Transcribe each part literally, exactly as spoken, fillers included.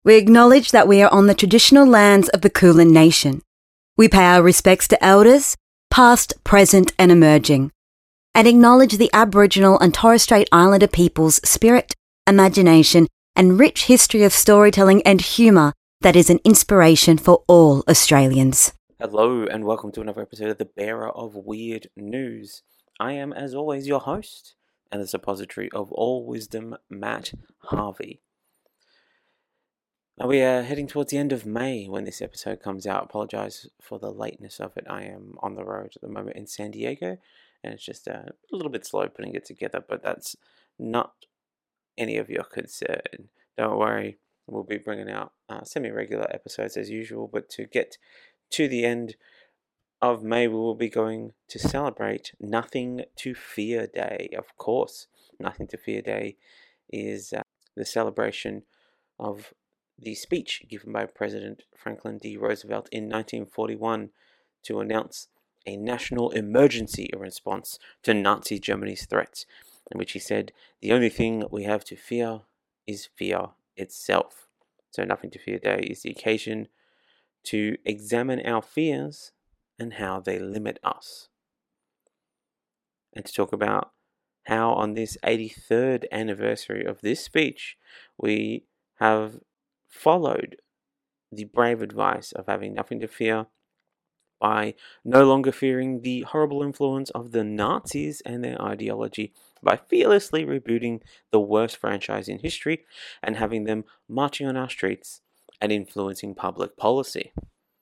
We acknowledge that we are on the traditional lands of the Kulin Nation. We pay our respects to elders, past, present and emerging, and acknowledge the Aboriginal and Torres Strait Islander people's spirit, imagination and rich history of storytelling and humour that is an inspiration for all Australians. Hello and welcome to another episode of The Bearer of Weird News. I am, as always, your host and the suppository of all wisdom, Matt Harvey. Now we are heading towards the end of May when this episode comes out. Apologise for the lateness of it. I am on the road at the moment in San Diego and it's just uh, a little bit slow putting it together, but that's not any of your concern. Don't worry, we'll be bringing out uh, semi-regular episodes as usual, but to get to the end of May, we will be going to celebrate Nothing to Fear Day. Of course, Nothing to Fear Day is uh, the celebration of the speech given by President Franklin D. Roosevelt in nineteen forty-one to announce a national emergency in response to Nazi Germany's threats, in which he said, "The only thing we have to fear is fear itself." So Nothing to Fear Day is the occasion to examine our fears and how they limit us. And to talk about how on this eighty-third anniversary of this speech, we have followed the brave advice of having nothing to fear by no longer fearing the horrible influence of the Nazis and their ideology, by fearlessly rebooting the worst franchise in history and having them marching on our streets and influencing public policy.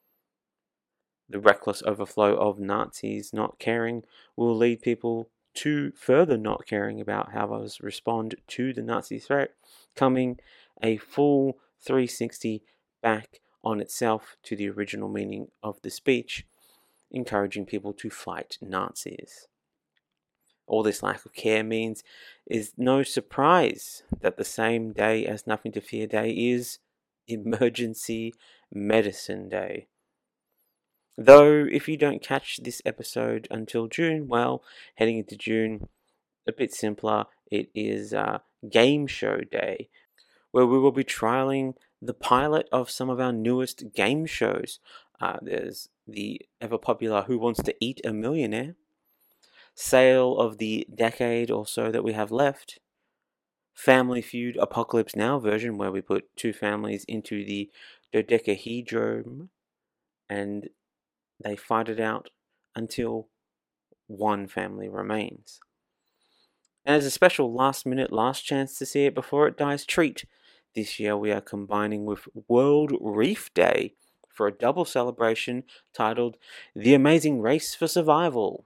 The reckless overflow of Nazis not caring will lead people to further not caring about how others respond to the Nazi threat, coming a full three sixty back on itself to the original meaning of the speech, encouraging people to fight Nazis. All this lack of care means is no surprise that the same day as Nothing to Fear Day is Emergency Medicine Day. Though, if you don't catch this episode until June, well, heading into June, a bit simpler, it is uh, Game Show Day, where we will be trialing the pilot of some of our newest game shows. Uh, there's the ever-popular Who Wants to Eat a Millionaire, Sale of the Decade or so that we have left, Family Feud Apocalypse Now version, where we put two families into the dodecahedron and they fight it out until one family remains. And as a special last minute, last chance to see it before it dies treat, this year we are combining with World Reef Day for a double celebration titled The Amazing Race for Survival.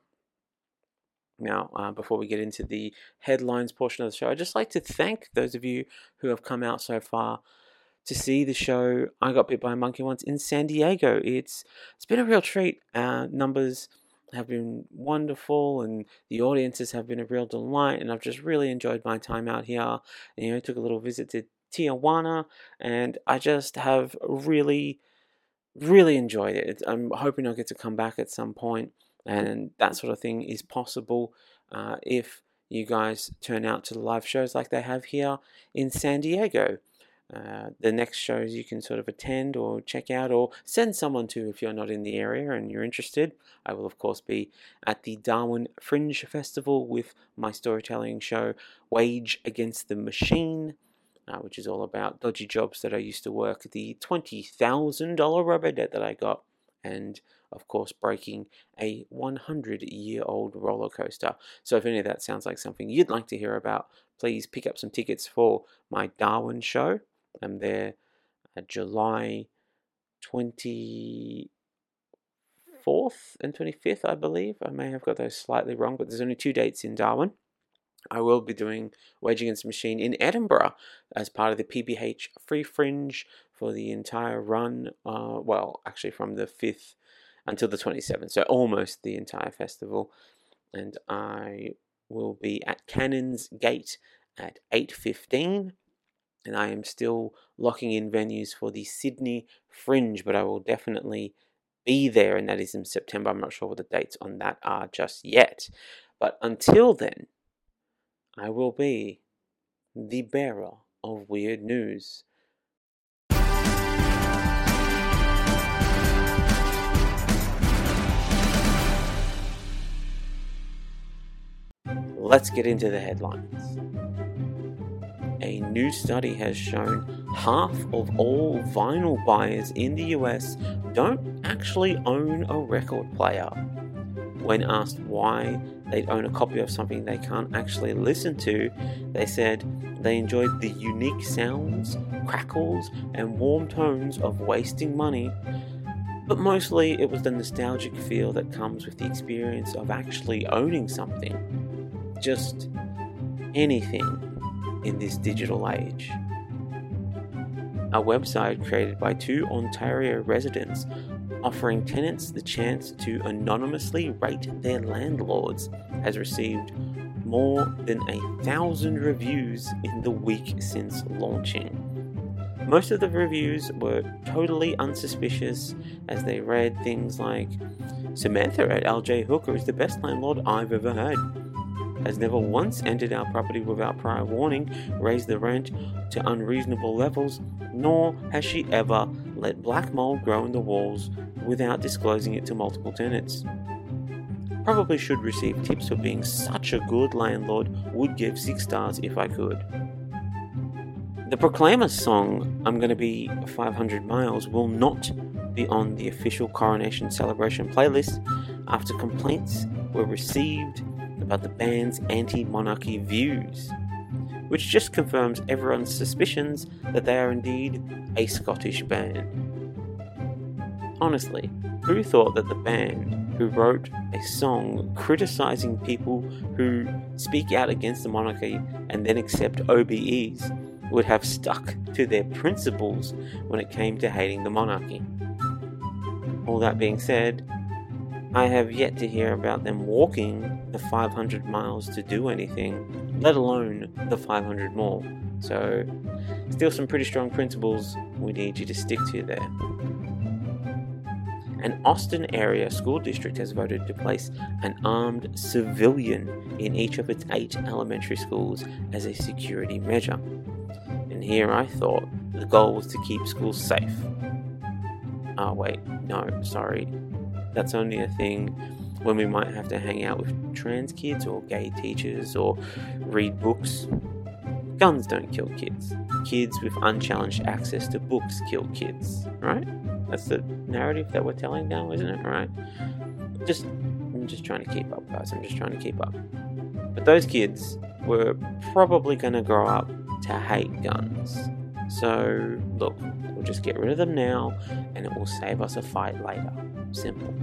Now, uh, before we get into the headlines portion of the show, I'd just like to thank those of you who have come out so far to see the show I Got Bit by a Monkey Once in San Diego. It's It's been a real treat. Uh, numbers have been wonderful and the audiences have been a real delight, and I've just really enjoyed my time out here. You know, took a little visit to Tijuana and I just have really, really enjoyed it. I'm hoping I'll get to come back at some point, and that sort of thing is possible uh, if you guys turn out to the live shows like they have here in San Diego. Uh, the next shows you can sort of attend or check out or send someone to if you're not in the area and you're interested. I will of course be at the Darwin Fringe Festival with my storytelling show Wage Against the Machine, uh, which is all about dodgy jobs that I used to work, the twenty thousand dollars robo-debt that I got, and of course breaking a one hundred year old roller coaster. So if any of that sounds like something you'd like to hear about, please pick up some tickets for my Darwin show. I'm there at July twenty-fourth and twenty-fifth, I believe. I may have got those slightly wrong, but there's only two dates in Darwin. I will be doing Wage Against the Machine in Edinburgh as part of the P B H Free Fringe for the entire run. Uh, well, actually from the fifth until the twenty-seventh, so almost the entire festival. And I will be at Cannons Gate at eight fifteen. And I am still locking in venues for the Sydney Fringe, but I will definitely be there, and that is in September. I'm not sure what the dates on that are just yet. But until then, I will be the bearer of weird news. let's get into the headlines. A new study has shown half of all vinyl buyers in the U S don't actually own a record player. When asked why they'd own a copy of something they can't actually listen to, they said they enjoyed the unique sounds, crackles, and warm tones of wasting money, but mostly it was the nostalgic feel that comes with the experience of actually owning something. Just anything in this digital age. A website created by two Ontario residents offering tenants the chance to anonymously rate their landlords has received more than a thousand reviews in the week since launching. Most of the reviews were totally unsuspicious, as they read things like, "Samantha at L J Hooker is the best landlord I've ever had. Has never once entered our property without prior warning, raised the rent to unreasonable levels, nor has she ever let black mold grow in the walls without disclosing it to multiple tenants. Probably should receive tips for being such a good landlord, would give six stars if I could." The Proclaimers song, "I'm Gonna Be five hundred miles, will not be on the official Coronation Celebration playlist after complaints were received about the band's anti-monarchy views, which just confirms everyone's suspicions that they are indeed a Scottish band. Honestly, who thought that the band who wrote a song criticizing people who speak out against the monarchy and then accept O B Es would have stuck to their principles when it came to hating the monarchy? All that being said, I have yet to hear about them walking the five hundred miles to do anything, let alone the five hundred more. So, still some pretty strong principles we need you to stick to there. An Austin area school district has voted to place an armed civilian in each of its eight elementary schools as a security measure. And here I thought the goal was to keep schools safe. Oh wait, no, sorry. That's only a thing when we might have to hang out with trans kids or gay teachers or read books. Guns don't kill kids. Kids with unchallenged access to books kill kids, right? That's the narrative that we're telling now, isn't it? Right? Just, I'm just trying to keep up, guys. I'm just trying to keep up. But those kids were probably going to grow up to hate guns. So, look, we'll just get rid of them now, and it will save us a fight later. Simple.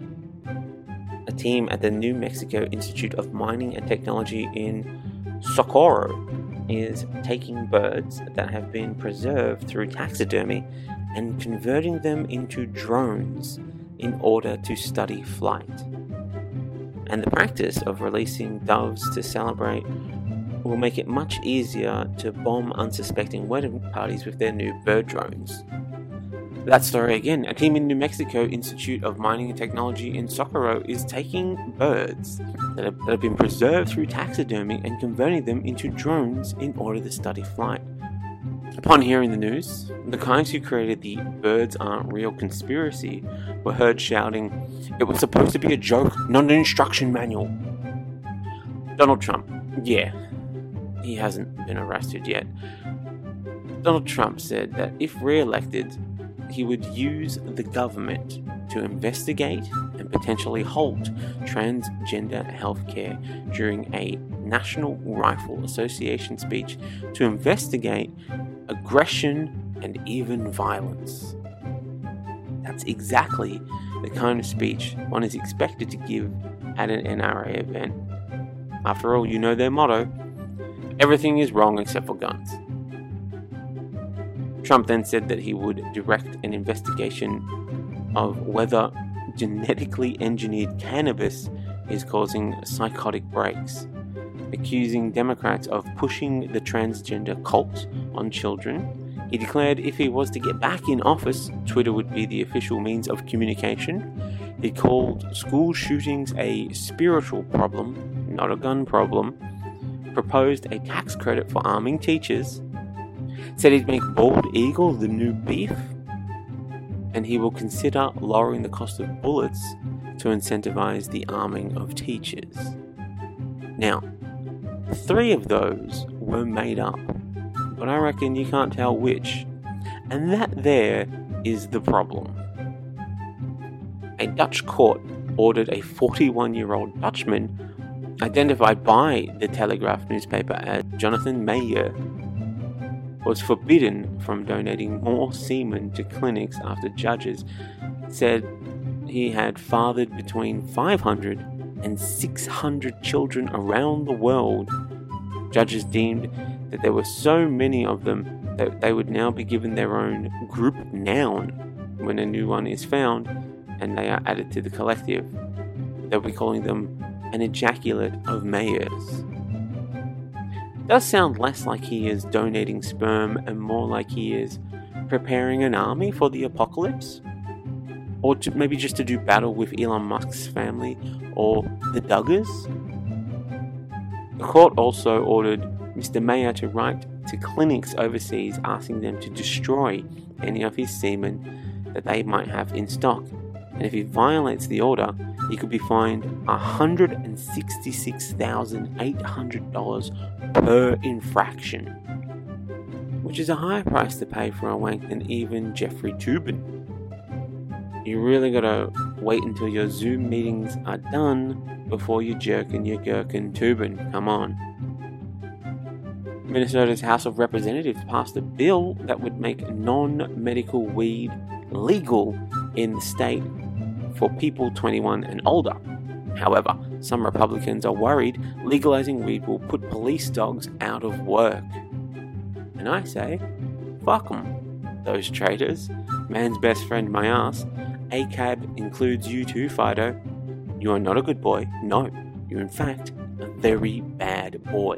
A team at the New Mexico Institute of Mining and Technology in Socorro is taking birds that have been preserved through taxidermy and converting them into drones in order to study flight. And the practice of releasing doves to celebrate will make it much easier to bomb unsuspecting wedding parties with their new bird drones. That story again, a team in New Mexico Institute of Mining and Technology in Socorro is taking birds that have, that have been preserved through taxidermy and converting them into drones in order to study flight. Upon hearing the news, the kinds who created the birds aren't real conspiracy were heard shouting, "It was supposed to be a joke, not an instruction manual." Donald Trump, yeah, he hasn't been arrested yet. Donald Trump said that if re-elected, he would use the government to investigate and potentially halt transgender healthcare during a National Rifle Association speech to investigate aggression and even violence. That's exactly the kind of speech one is expected to give at an N R A event. After all, you know their motto, everything is wrong except for guns. Trump then said that he would direct an investigation of whether genetically engineered cannabis is causing psychotic breaks, accusing Democrats of pushing the transgender cult on children. He declared if he was to get back in office, Twitter would be the official means of communication. He called school shootings a spiritual problem, not a gun problem, proposed a tax credit for arming teachers, said he'd make bald eagle the new beef, and he will consider lowering the cost of bullets to incentivize the arming of teachers. Now, Three of those were made up, but I reckon you can't tell which, and that there is the problem. A Dutch court ordered a forty-one-year-old Dutchman, identified by the Telegraph newspaper as Jonathan Meyer, was forbidden from donating more semen to clinics after judges said he had fathered between five hundred and six hundred children around the world. Judges deemed that there were so many of them that they would now be given their own group noun when a new one is found and they are added to the collective. They'll be calling them an ejaculate of Meyers. It does sound less like he is donating sperm and more like he is preparing an army for the apocalypse. Or to, maybe just to do battle with Elon Musk's family or the Duggars. The court also ordered Mister Meyer to write to clinics overseas asking them to destroy any of his semen that they might have in stock. And if he violates the order, he could be fined one hundred sixty-six thousand eight hundred dollars per infraction, which is a higher price to pay for a wank than even Jeffrey Toobin. You really gotta wait until your Zoom meetings are done before you jerkin your gherkin Toobin. Come on. Minnesota's House of Representatives passed a bill that would make non-medical weed legal in the state for people twenty-one and older. However, some Republicans are worried legalizing weed will put police dogs out of work. And I say, fuck them, those traitors. Man's best friend, my ass. A C A B includes you too, Fido. You are not a good boy. No, you're in fact a very bad boy.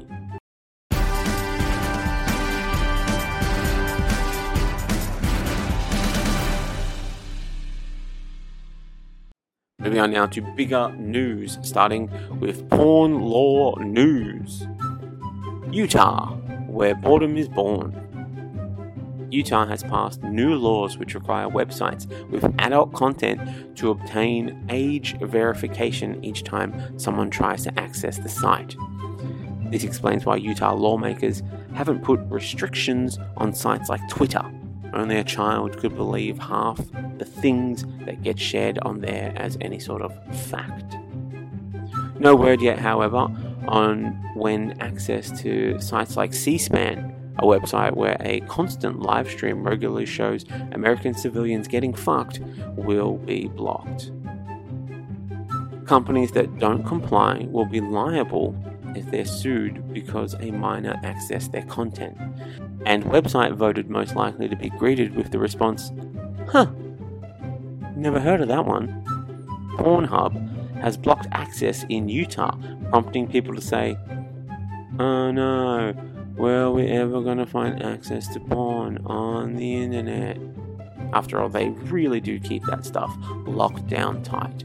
Moving on now to bigger news, starting with porn law news. Utah, where boredom is born. Utah has passed new laws which require websites with adult content to obtain age verification each time someone tries to access the site. This explains why Utah lawmakers haven't put restrictions on sites like Twitter. Only a child could believe half the things that get shared on there as any sort of fact. No word yet, however, on when access to sites like C-SPAN, a website where a constant live stream regularly shows American civilians getting fucked, will be blocked. Companies that don't comply will be liable if they're sued because a minor accessed their content. And website voted most likely to be greeted with the response, huh, never heard of that one. Pornhub has blocked access in Utah, prompting people to say, oh no, where are we ever going to find access to porn on the internet? After all, they really do keep that stuff locked down tight.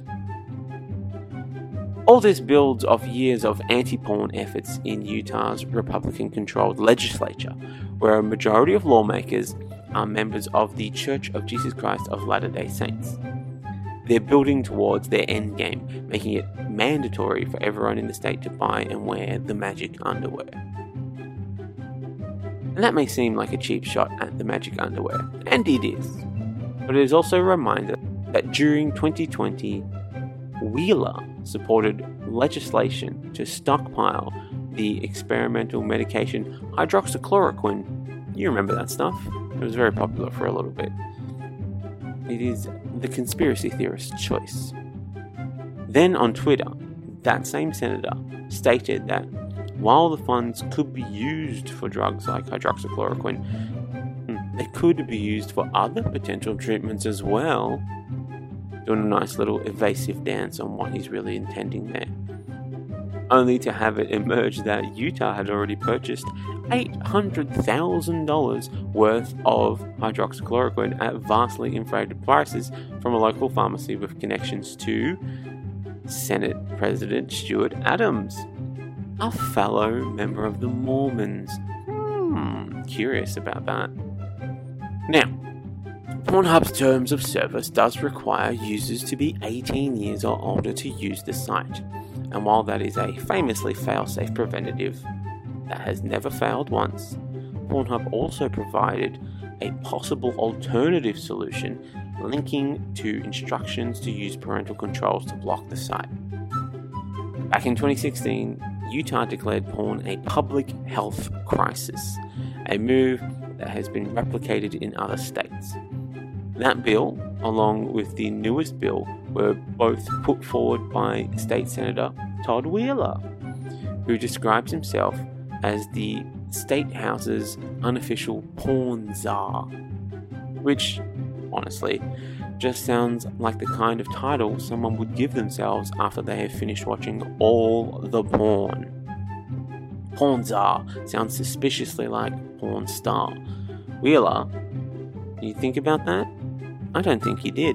All this builds off years of anti-porn efforts in Utah's Republican-controlled legislature, where a majority of lawmakers are members of the Church of Jesus Christ of Latter-day Saints. They're building towards their endgame, making it mandatory for everyone in the state to buy and wear the magic underwear. And that may seem like a cheap shot at the magic underwear, and it is. But it is also a reminder that during twenty twenty, Wheeler supported legislation to stockpile the experimental medication hydroxychloroquine. You remember that stuff? It was very popular for a little bit. It is the conspiracy theorist's choice. Then on Twitter, that same senator stated that while the funds could be used for drugs like hydroxychloroquine, they could be used for other potential treatments as well. Doing a nice little evasive dance on what he's really intending there. Only to have it emerge that Utah had already purchased eight hundred thousand dollars worth of hydroxychloroquine at vastly inflated prices from a local pharmacy with connections to Senate President Stuart Adams, a fellow member of the Mormons. Hmm, curious about that. Now, Pornhub's terms of service does require users to be eighteen years or older to use the site. And while that is a famously fail-safe preventative that has never failed once, Pornhub also provided a possible alternative solution linking to instructions to use parental controls to block the site. Back in twenty sixteen, Utah declared porn a public health crisis, a move that has been replicated in other states. That bill, along with the newest bill, were both put forward by State Senator Todd Wheeler, who describes himself as the State House's unofficial porn czar, which, honestly, just sounds like the kind of title someone would give themselves after they have finished watching all the porn. Porn czar sounds suspiciously like porn star. Wheeler, you think about that? I don't think he did.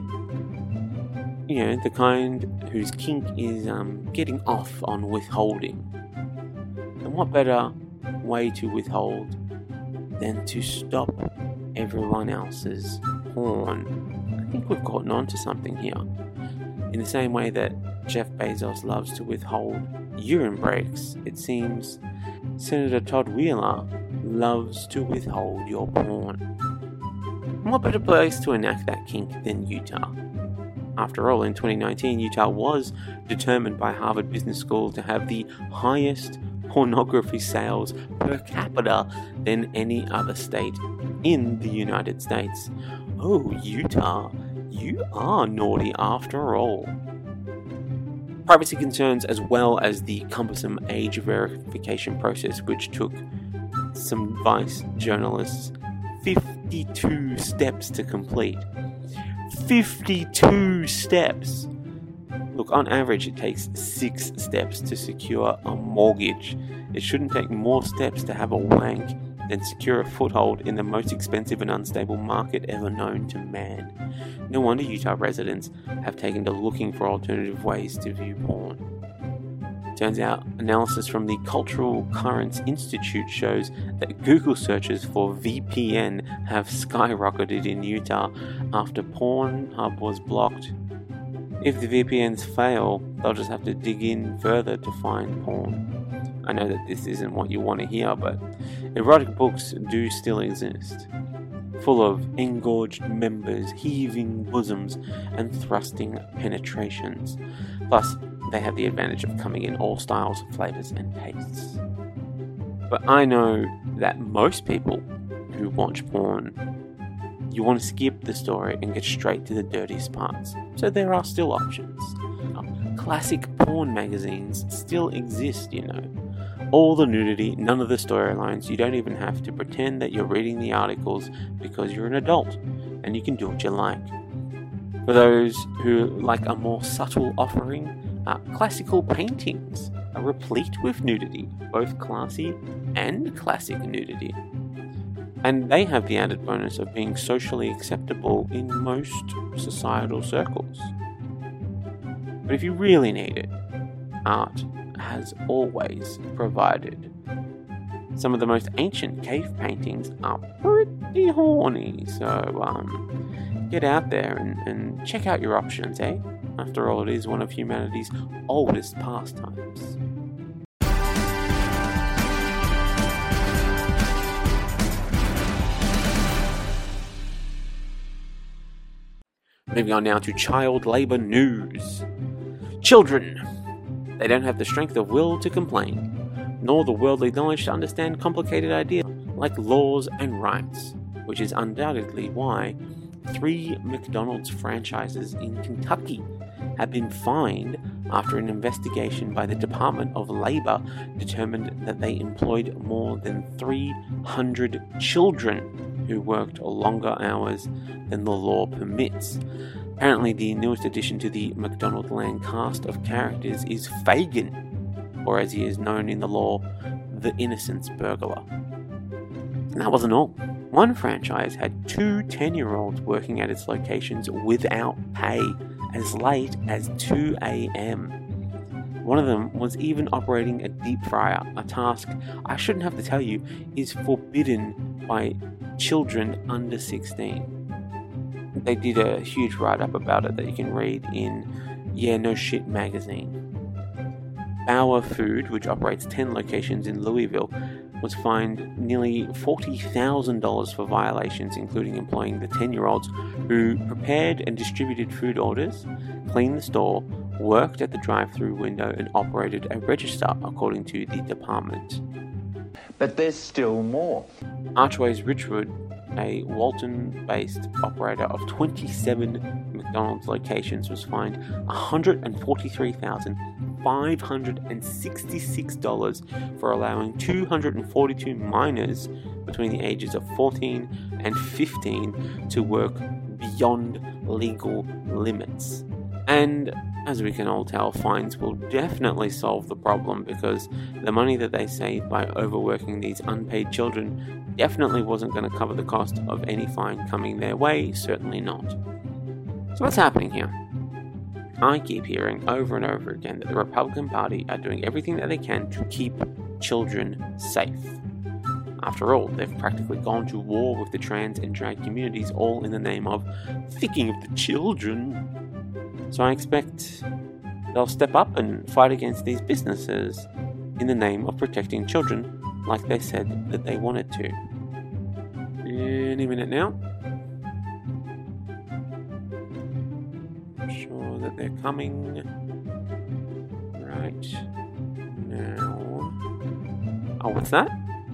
You know, the kind whose kink is um, getting off on withholding. And what better way to withhold than to stop everyone else's porn? I think we've gotten onto something here. In the same way that Jeff Bezos loves to withhold urine breaks, it seems Senator Todd Wheeler loves to withhold your porn. And what better place to enact that kink than Utah? After all, in twenty nineteen, Utah was determined by Harvard Business School to have the highest pornography sales per capita than any other state in the United States. Oh, Utah, you are naughty after all. Privacy concerns, as well as the cumbersome age verification process, which took some Vice journalists fifty-two steps to complete. fifty-two steps! Look, on average, it takes six steps to secure a mortgage. It shouldn't take more steps to have a wank than secure a foothold in the most expensive and unstable market ever known to man. No wonder Utah residents have taken to looking for alternative ways to view porn. Turns out, analysis from the Cultural Currents Institute shows that Google searches for V P N have skyrocketed in Utah after Pornhub was blocked. If the V P Ns fail, they'll just have to dig in further to find porn. I know that this isn't what you want to hear, but erotic books do still exist, full of engorged members, heaving bosoms, and thrusting penetrations. Plus, they have the advantage of coming in all styles, flavors, and tastes. But I know that most people who watch porn, you want to skip the story and get straight to the dirtiest parts. So there are still options. Classic porn magazines still exist, you know. All the nudity, none of the storylines. You don't even have to pretend that you're reading the articles because you're an adult and you can do what you like. For those who like a more subtle offering, uh, classical paintings are replete with nudity, both classy and classic nudity. And they have the added bonus of being socially acceptable in most societal circles. But if you really need it, art has always provided. Some of the most ancient cave paintings are pretty horny, so um, get out there and, and check out your options, eh? After all, it is one of humanity's oldest pastimes. Moving on now to child labour news. Children. They don't have the strength of will to complain, nor the worldly knowledge to understand complicated ideas like laws and rights, which is undoubtedly why three McDonald's franchises in Kentucky have been fined after an investigation by the Department of Labor determined that they employed more than three hundred children who worked longer hours than the law permits. Apparently, the newest addition to the McDonaldland cast of characters is Fagin, or as he is known in the law, the Innocence Burglar. And that wasn't all. One franchise had two ten-year-olds working at its locations without pay as late as two a.m. One of them was even operating a deep fryer, a task I shouldn't have to tell you is forbidden by children under sixteen. They did a huge write-up about it that you can read in Yeah No Shit magazine. Bauer Food, which operates ten locations in Louisville, was fined nearly forty thousand dollars for violations, including employing the ten-year-olds who prepared and distributed food orders, cleaned the store, worked at the drive-through window, and operated a register, according to the department. But there's still more. Archways Ridgewood, a Walton-based operator of twenty-seven McDonald's locations, was fined one hundred forty-three thousand five hundred sixty-six dollars for allowing two hundred forty-two minors between the ages of fourteen and fifteen to work beyond legal limits. And as we can all tell, fines will definitely solve the problem, because the money that they saved by overworking these unpaid children definitely wasn't going to cover the cost of any fine coming their way, certainly not. So what's happening here? I keep hearing over and over again that the Republican Party are doing everything that they can to keep children safe. After all, they've practically gone to war with the trans and drag communities, all in the name of thinking of the children. So I expect they'll step up and fight against these businesses in the name of protecting children, like they said that they wanted to. Any minute now. I'm sure that they're coming right now. Oh, what's that?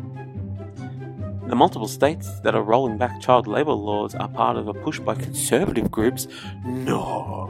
The multiple states that are rolling back child labor laws are part of a push by conservative groups. No.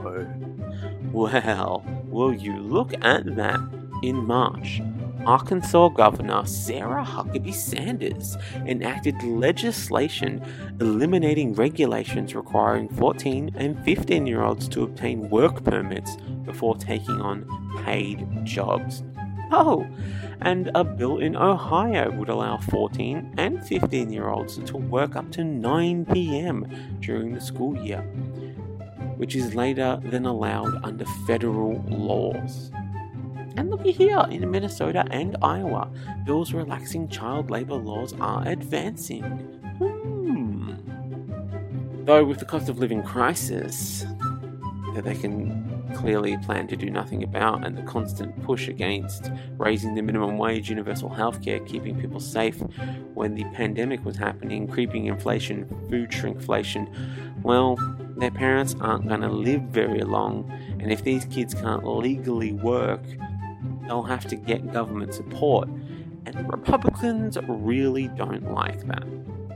Well, will you look at that? In March, Arkansas Governor Sarah Huckabee Sanders enacted legislation eliminating regulations requiring fourteen and fifteen-year-olds to obtain work permits before taking on paid jobs. Oh, and a bill in Ohio would allow fourteen and fifteen-year-olds to work up to nine p.m. during the school year, which is later than allowed under federal laws. And looky here, in Minnesota and Iowa, bills relaxing child labor laws are advancing. Hmm. Though with the cost of living crisis that they can clearly plan to do nothing about, and the constant push against raising the minimum wage, universal healthcare, keeping people safe when the pandemic was happening, creeping inflation, food shrinkflation, well, their parents aren't going to live very long, and if these kids can't legally work, they'll have to get government support, and Republicans really don't like that.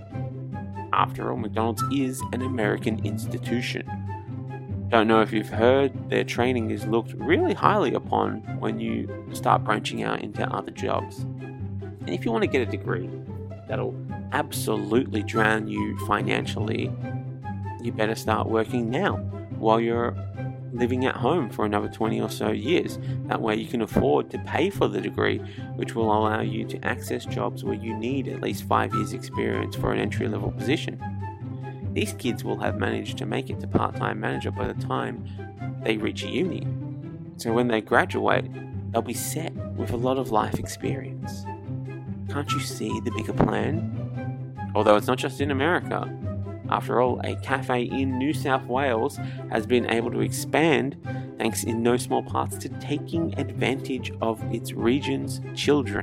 After all, McDonald's is an American institution. Don't know if you've heard, their training is looked really highly upon when you start branching out into other jobs. And if you want to get a degree that'll absolutely drown you financially, you better start working now while you're living at home for another twenty or so years. That way you can afford to pay for the degree, which will allow you to access jobs where you need at least five years experience for an entry-level position. These kids will have managed to make it to part-time manager by the time they reach uni. So when they graduate, they'll be set with a lot of life experience. Can't you see the bigger plan? Although it's not just in America. After all, a cafe in New South Wales has been able to expand thanks in no small parts to taking advantage of its region's children.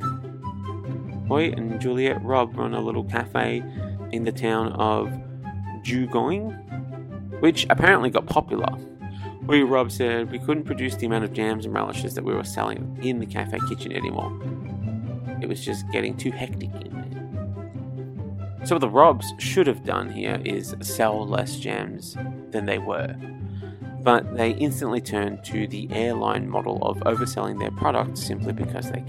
Hoy and Juliet Robb run a little cafe in the town of Dewgoyne, which apparently got popular. Hoy Robb said, "We couldn't produce the amount of jams and relishes that we were selling in the cafe kitchen anymore. It was just getting too hectic in there." So what the Robbs should have done here is sell less jams than they were. But they instantly turned to the airline model of overselling their products simply because they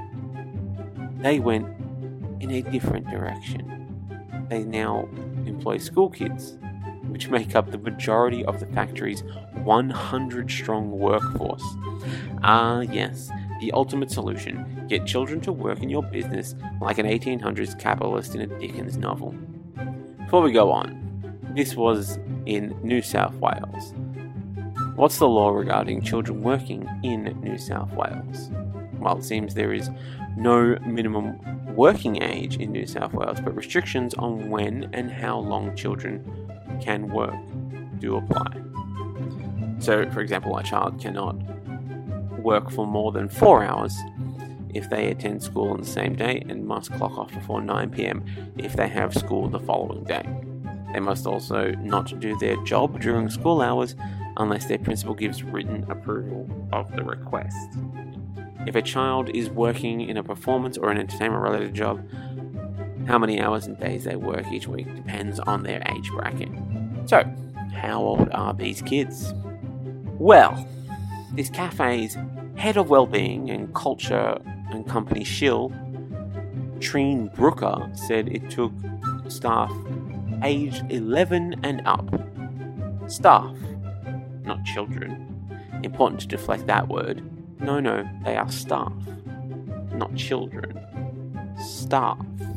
can. They went in a different direction. They now employ school kids, which make up the majority of the factory's one hundred strong workforce. Ah, yes, the ultimate solution. Get children to work in your business like an eighteen hundreds capitalist in a Dickens novel. Before we go on, this was in New South Wales. What's the law regarding children working in New South Wales? Well, it seems there is no minimum working age in New South Wales, but restrictions on when and how long children can work do apply. So, for example, a child cannot work for more than four hours if they attend school on the same day, and must clock off before nine p.m. if they have school the following day. They must also not do their job during school hours unless their principal gives written approval of the request. If a child is working in a performance or an entertainment-related job, how many hours and days they work each week depends on their age bracket. So, how old are these kids? Well, this cafe's head of wellbeing and culture and company shill, Trine Brooker, said it took staff aged eleven and up. Staff, not children. Important to deflect that word. No, no, they are staff, not children. Staff.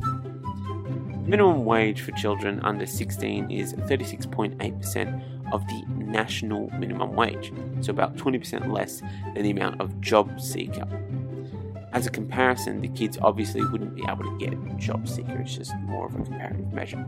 The minimum wage for children under sixteen is thirty-six point eight percent of the national minimum wage, so about twenty percent less than the amount of job seeker. As a comparison, the kids obviously wouldn't be able to get job seeker, it's just more of a comparative measure.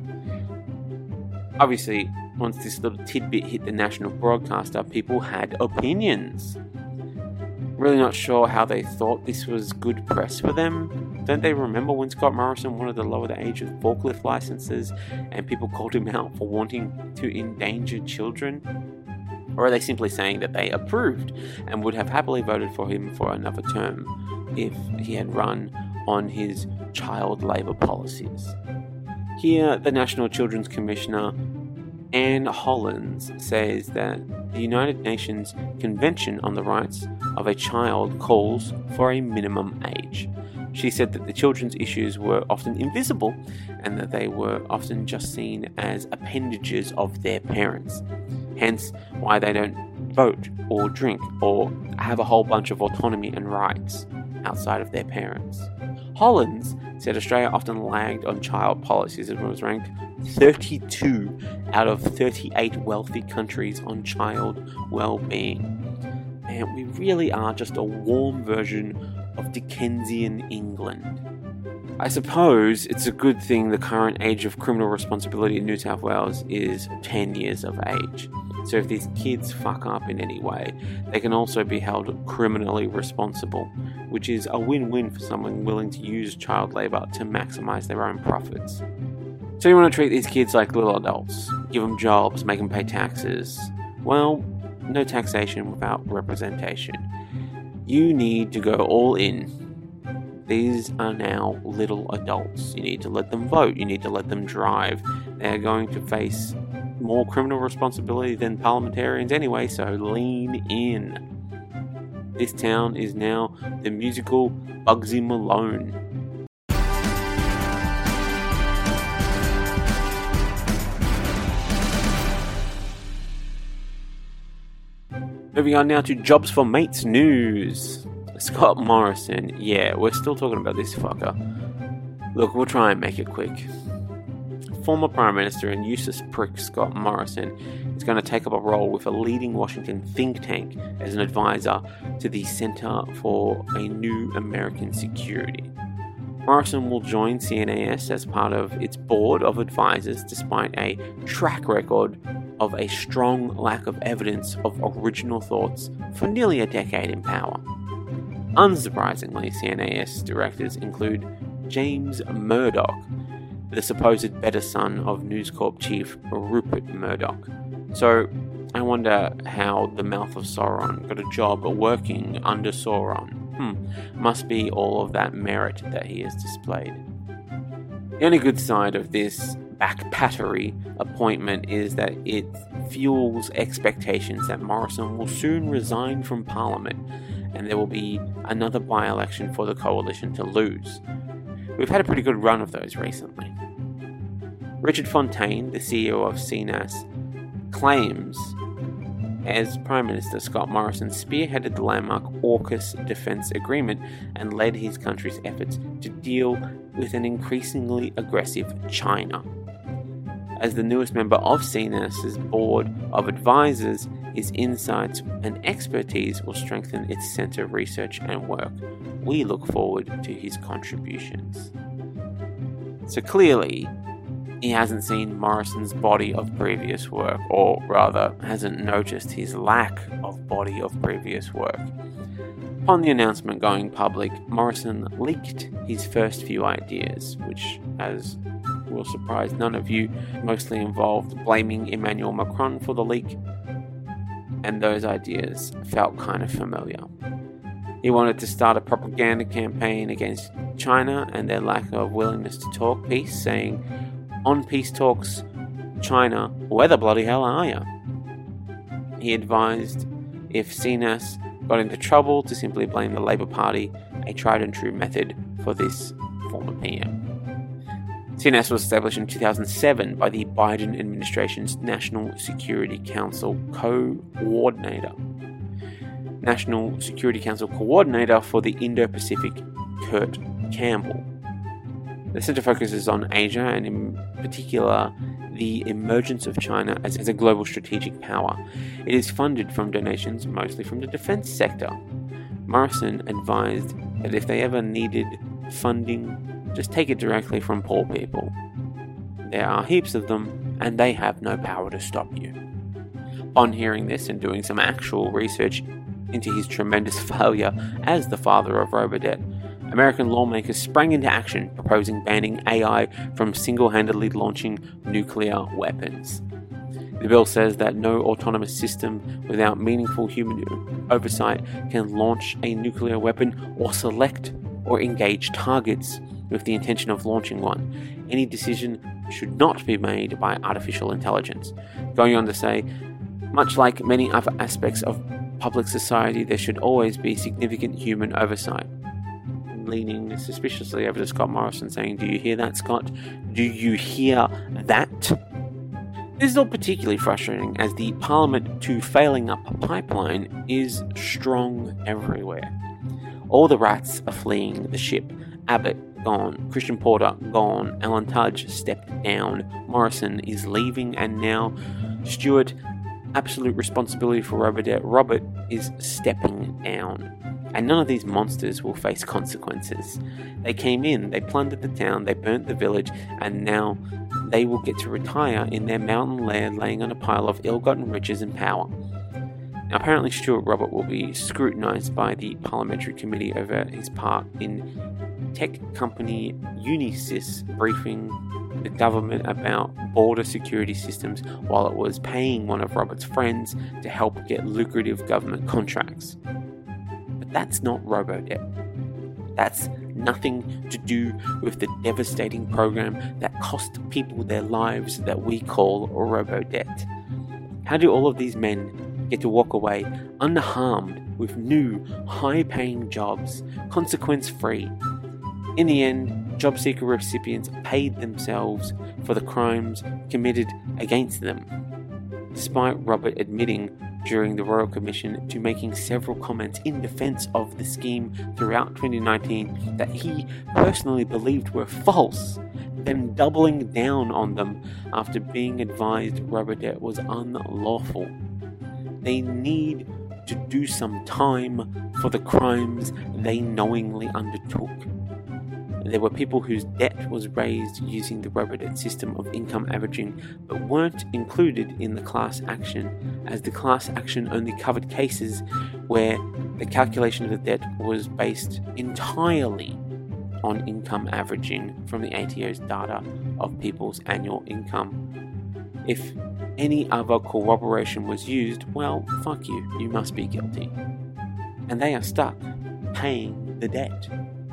Obviously, once this little tidbit hit the national broadcaster, people had opinions. Really not sure how they thought this was good press for them. Don't they remember when Scott Morrison wanted to lower the age of forklift licenses and people called him out for wanting to endanger children? Or are they simply saying that they approved and would have happily voted for him for another term if he had run on his child labour policies? Here, the National Children's Commissioner, Anne Hollins, says that the United Nations Convention on the Rights of a Child calls for a minimum age. She said that the children's issues were often invisible and that they were often just seen as appendages of their parents. Hence, why they don't vote or drink or have a whole bunch of autonomy and rights outside of their parents. Hollins said Australia often lagged on child policies and was ranked thirty-two out of thirty-eight wealthy countries on child well-being. And we really are just a warm version of Dickensian England. I suppose it's a good thing the current age of criminal responsibility in New South Wales is ten years of age. So if these kids fuck up in any way, they can also be held criminally responsible, which is a win-win for someone willing to use child labour to maximise their own profits. So you want to treat these kids like little adults, give them jobs, make them pay taxes. Well, no taxation without representation. You need to go all in. These are now little adults. You need to let them vote. You need to let them drive. They're going to face more criminal responsibility than parliamentarians anyway, so lean in. This town is now the musical Bugsy Malone. Moving on now to Jobs for Mates news. Scott Morrison, yeah, we're still talking about this fucker. Look, we'll try and make it quick. Former Prime Minister and useless prick Scott Morrison is going to take up a role with a leading Washington think tank as an advisor to the Center for a New American Security. Morrison will join C N A S as part of its board of advisors despite a track record of a strong lack of evidence of original thoughts for nearly a decade in power. Unsurprisingly, C N A S directors include James Murdoch, the supposed better son of News Corp chief Rupert Murdoch. So, I wonder how the mouth of Sauron got a job working under Sauron. Hmm, must be all of that merit that he has displayed. The only good side of this backpattery appointment is that it fuels expectations that Morrison will soon resign from Parliament and there will be another by-election for the coalition to lose. We've had a pretty good run of those recently. Richard Fontaine, the C E O of C N A S, claims as Prime Minister, Scott Morrison spearheaded the landmark AUKUS defence agreement and led his country's efforts to deal with an increasingly aggressive China. As the newest member of C N A S's board of advisors, his insights and expertise will strengthen its centre of research and work. We look forward to his contributions. So clearly, he hasn't seen Morrison's body of previous work, or rather, hasn't noticed his lack of body of previous work. Upon the announcement going public, Morrison leaked his first few ideas, which, as will surprise none of you, mostly involved blaming Emmanuel Macron for the leak, and those ideas felt kind of familiar. He wanted to start a propaganda campaign against China and their lack of willingness to talk peace, saying, "On peace talks, China, where the bloody hell are ya?" He advised if C N A S got into trouble to simply blame the Labour Party, a tried and true method for this former P M. C N A S was established in two thousand seven by the Biden administration's National Security Council Coordinator. National Security Council Coordinator for the Indo-Pacific, Kurt Campbell. The centre focuses on Asia and in particular the emergence of China as, as a global strategic power. It is funded from donations mostly from the defence sector. Morrison advised that if they ever needed funding, just take it directly from poor people. There are heaps of them, and they have no power to stop you. Upon hearing this and doing some actual research into his tremendous failure as the father of robodebt, American lawmakers sprang into action, proposing banning A I from single-handedly launching nuclear weapons. The bill says that no autonomous system without meaningful human oversight can launch a nuclear weapon or select or engage targets with the intention of launching one. Any decision should not be made by artificial intelligence. Going on to say, much like many other aspects of public society, there should always be significant human oversight. Leaning suspiciously over to Scott Morrison, saying, "Do you hear that, Scott? Do you hear that?" This is all particularly frustrating as the Parliament to failing up pipeline is strong everywhere. All the rats are fleeing the ship. Abbott gone, Christian Porter gone, Alan Tudge stepped down, Morrison is leaving, and now Stewart, absolute responsibility for robodebt, Robert is stepping down. And none of these monsters will face consequences. They came in, they plundered the town, they burnt the village, and now they will get to retire in their mountain lair laying on a pile of ill-gotten riches and power. Now, apparently Stuart Robert will be scrutinised by the Parliamentary Committee over his part in tech company Unisys briefing the government about border security systems while it was paying one of Robert's friends to help get lucrative government contracts. But that's not robodebt. That's nothing to do with the devastating program that cost people their lives that we call robodebt. How do all of these men get to walk away unharmed with new, high-paying jobs, consequence-free? In the end, job seeker recipients paid themselves for the crimes committed against them, despite Robert admitting during the Royal Commission to making several comments in defence of the scheme throughout twenty nineteen that he personally believed were false, then doubling down on them after being advised robodebt was unlawful. They need to do some time for the crimes they knowingly undertook. There were people whose debt was raised using the robodebt system of income averaging, but weren't included in the class action, as the class action only covered cases where the calculation of the debt was based entirely on income averaging from the A T O's data of people's annual income. If any other corroboration was used, well, fuck you, you must be guilty. And they are stuck paying the debt.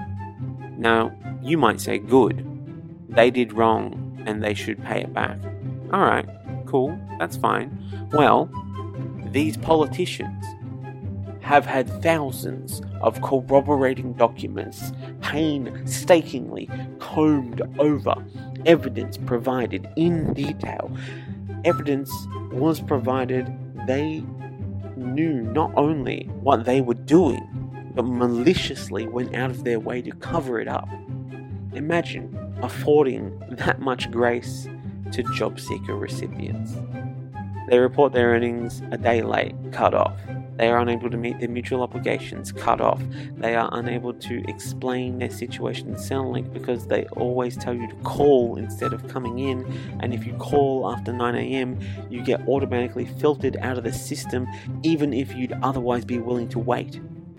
Now, you might say, good, they did wrong and they should pay it back. Alright, cool, that's fine. Well, these politicians have had thousands of corroborating documents painstakingly combed over, evidence provided in detail. Evidence was provided. They knew not only what they were doing, but maliciously went out of their way to cover it up. Imagine affording that much grace to job seeker recipients. They report their earnings a day late, cut off. They are unable to meet their mutual obligations, cut off. They are unable to explain their situation in Soundlink because they always tell you to call instead of coming in, and if you call after nine a.m, you get automatically filtered out of the system even if you'd otherwise be willing to wait.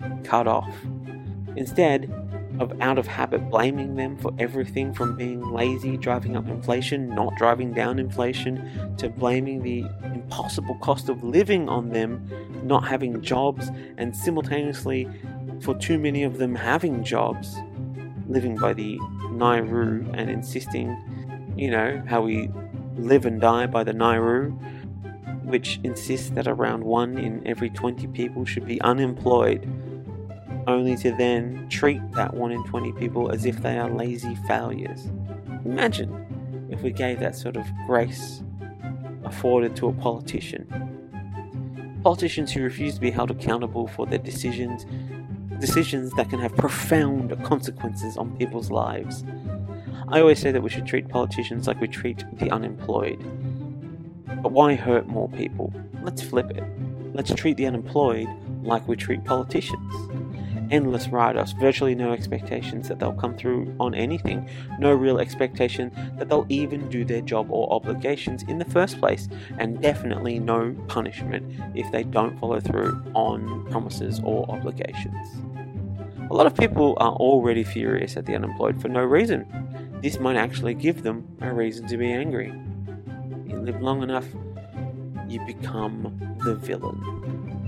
cut off. Instead of out of habit blaming them for everything from being lazy, driving up inflation, not driving down inflation, to blaming the impossible cost of living on them, not having jobs, and simultaneously for too many of them having jobs, living by the Nauru and insisting, you know, how we live and die by the Nauru, which insists that around one in every twenty people should be unemployed, only to then treat that one in twenty people as if they are lazy failures. Imagine if we gave that sort of grace afforded to a politician. Politicians who refuse to be held accountable for their decisions, decisions that can have profound consequences on people's lives. I always say that we should treat politicians like we treat the unemployed. But why hurt more people? Let's flip it. Let's treat the unemployed like we treat politicians. Endless write-offs, virtually no expectations that they'll come through on anything, no real expectation that they'll even do their job or obligations in the first place, and definitely no punishment if they don't follow through on promises or obligations. A lot of people are already furious at the unemployed for no reason. This might actually give them a reason to be angry. You live long enough, you become the villain.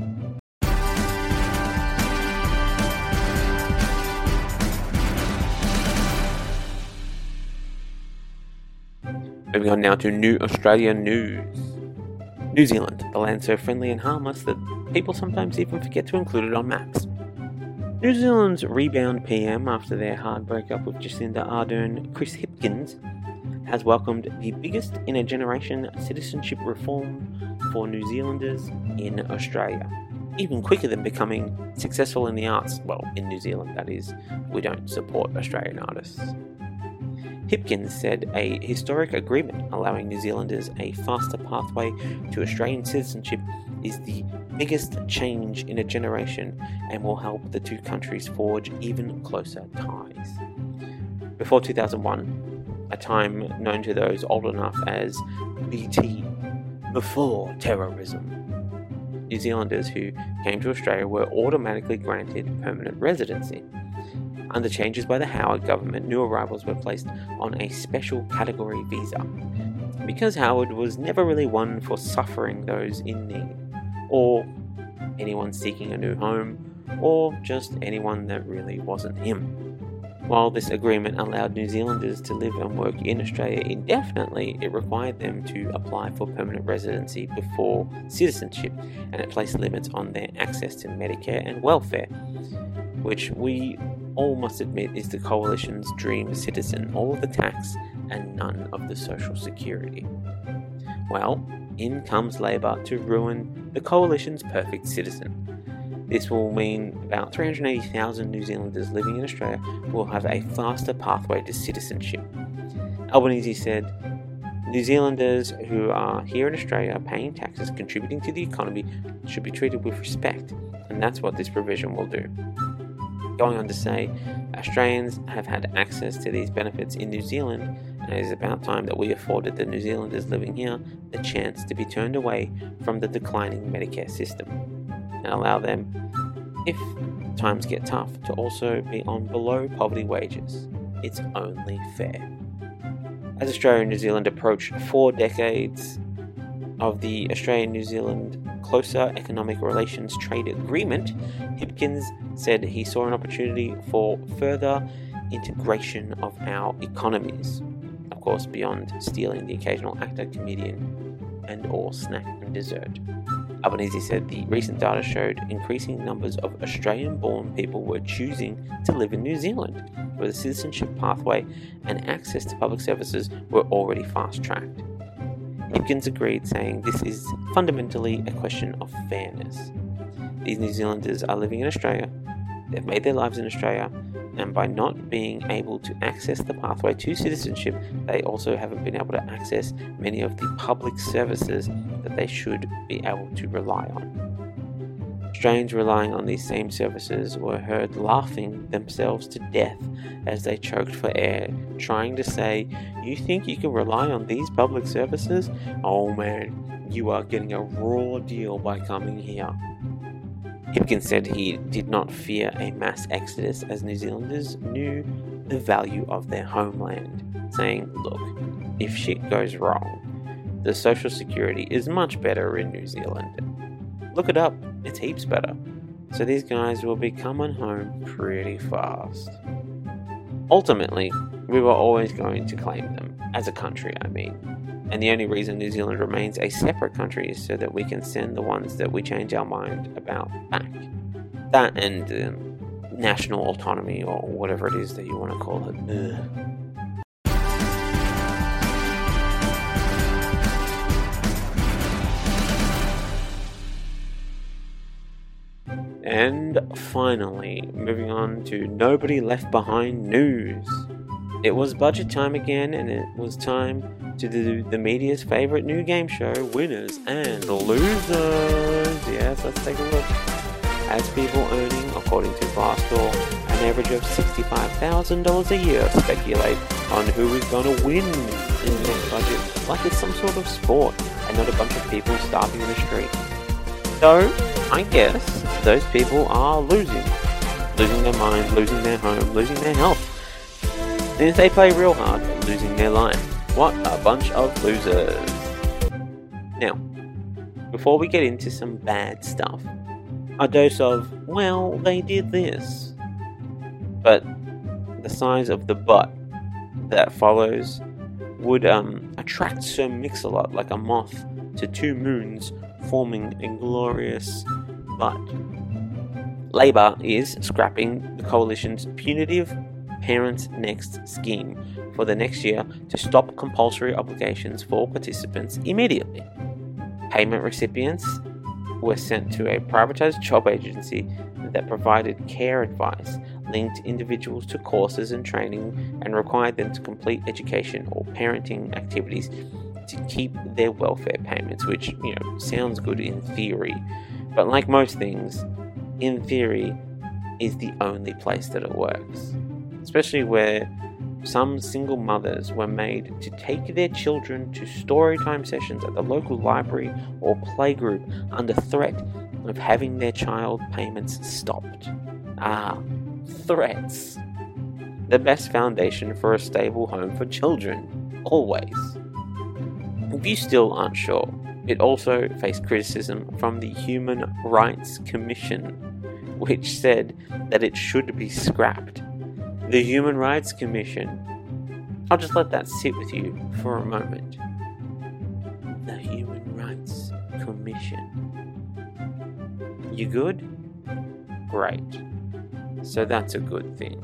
Moving on now to New Australia news. New Zealand, the land so friendly and harmless that people sometimes even forget to include it on maps. New Zealand's rebound P M after their hard breakup with Jacinda Ardern, Chris Hipkins, has welcomed the biggest in a generation citizenship reform for New Zealanders in Australia. Even quicker than becoming successful in the arts. Well, in New Zealand, that is. We don't support Australian artists. Hipkins said a historic agreement allowing New Zealanders a faster pathway to Australian citizenship is the biggest change in a generation and will help the two countries forge even closer ties. Before two thousand one, a time known to those old enough as B T, before terrorism, New Zealanders who came to Australia were automatically granted permanent residency. Under changes by the Howard government, new arrivals were placed on a special category visa, because Howard was never really one for suffering those in need, or anyone seeking a new home, or just anyone that really wasn't him. While this agreement allowed New Zealanders to live and work in Australia indefinitely, it required them to apply for permanent residency before citizenship, and it placed limits on their access to Medicare and welfare, which we all must admit is the Coalition's dream citizen, all of the tax and none of the social security. Well, in comes Labor to ruin the Coalition's perfect citizen. This will mean about three hundred eighty thousand New Zealanders living in Australia will have a faster pathway to citizenship. Albanese said, New Zealanders who are here in Australia paying taxes, contributing to the economy, should be treated with respect, and that's what this provision will do. Going on to say, Australians have had access to these benefits in New Zealand, and it is about time that we afforded the New Zealanders living here the chance to be turned away from the declining Medicare system, and allow them, if times get tough, to also be on below poverty wages. It's only fair. As Australia and New Zealand approach four decades of the Australia-New Zealand Closer Economic Relations Trade Agreement, Hipkins said he saw an opportunity for further integration of our economies, of course beyond stealing the occasional actor, comedian, and or snack and dessert. Albanese said the recent data showed increasing numbers of Australian-born people were choosing to live in New Zealand, where the citizenship pathway and access to public services were already fast-tracked. Hipkins agreed, saying this is fundamentally a question of fairness. These New Zealanders are living in Australia, they've made their lives in Australia, and by not being able to access the pathway to citizenship, they also haven't been able to access many of the public services that they should be able to rely on. Australians relying on these same services were heard laughing themselves to death as they choked for air, trying to say, "You think you can rely on these public services? Oh man, you are getting a raw deal by coming here." Hipkins said he did not fear a mass exodus as New Zealanders knew the value of their homeland, saying, look, if shit goes wrong, the social security is much better in New Zealand. Look it up, it's heaps better. So these guys will be coming home pretty fast. Ultimately, we were always going to claim them, as a country I mean. And the only reason New Zealand remains a separate country is so that we can send the ones that we change our mind about back. That and um, national autonomy, or whatever it is that you want to call it. Ugh. And finally, moving on to Nobody Left Behind news. It was budget time again, and it was time to do the media's favourite new game show, Winners and Losers. Yes, let's take a look. As people earning, according to Glassdoor, an average of sixty-five thousand dollars a year speculate on who is going to win in the next budget, like it's some sort of sport and not a bunch of people starving in the street. So, I guess those people are losing. Losing their mind, losing their home, losing their health. And if they play real hard, losing their life. What a bunch of losers. Now, before we get into some bad stuff, a dose of, well, they did this. But the size of the butt that follows would um, attract Sir Mix-a-Lot like a moth to two moons, forming a glorious butt. Labour is scrapping the coalition's punitive Parents Next scheme for the next year to stop compulsory obligations for participants immediately. Payment recipients were sent to a privatised job agency that provided care advice, linked individuals to courses and training, and required them to complete education or parenting activities to keep their welfare payments, which, you know, sounds good in theory, but like most things, in theory is the only place that it works. Especially where some single mothers were made to take their children to storytime sessions at the local library or playgroup under threat of having their child payments stopped. Ah, threats. The best foundation for a stable home for children, always. If you still aren't sure, it also faced criticism from the Human Rights Commission, which said that it should be scrapped. The Human Rights Commission. I'll just let that sit with you for a moment. The Human Rights Commission. You good? Great. So that's a good thing.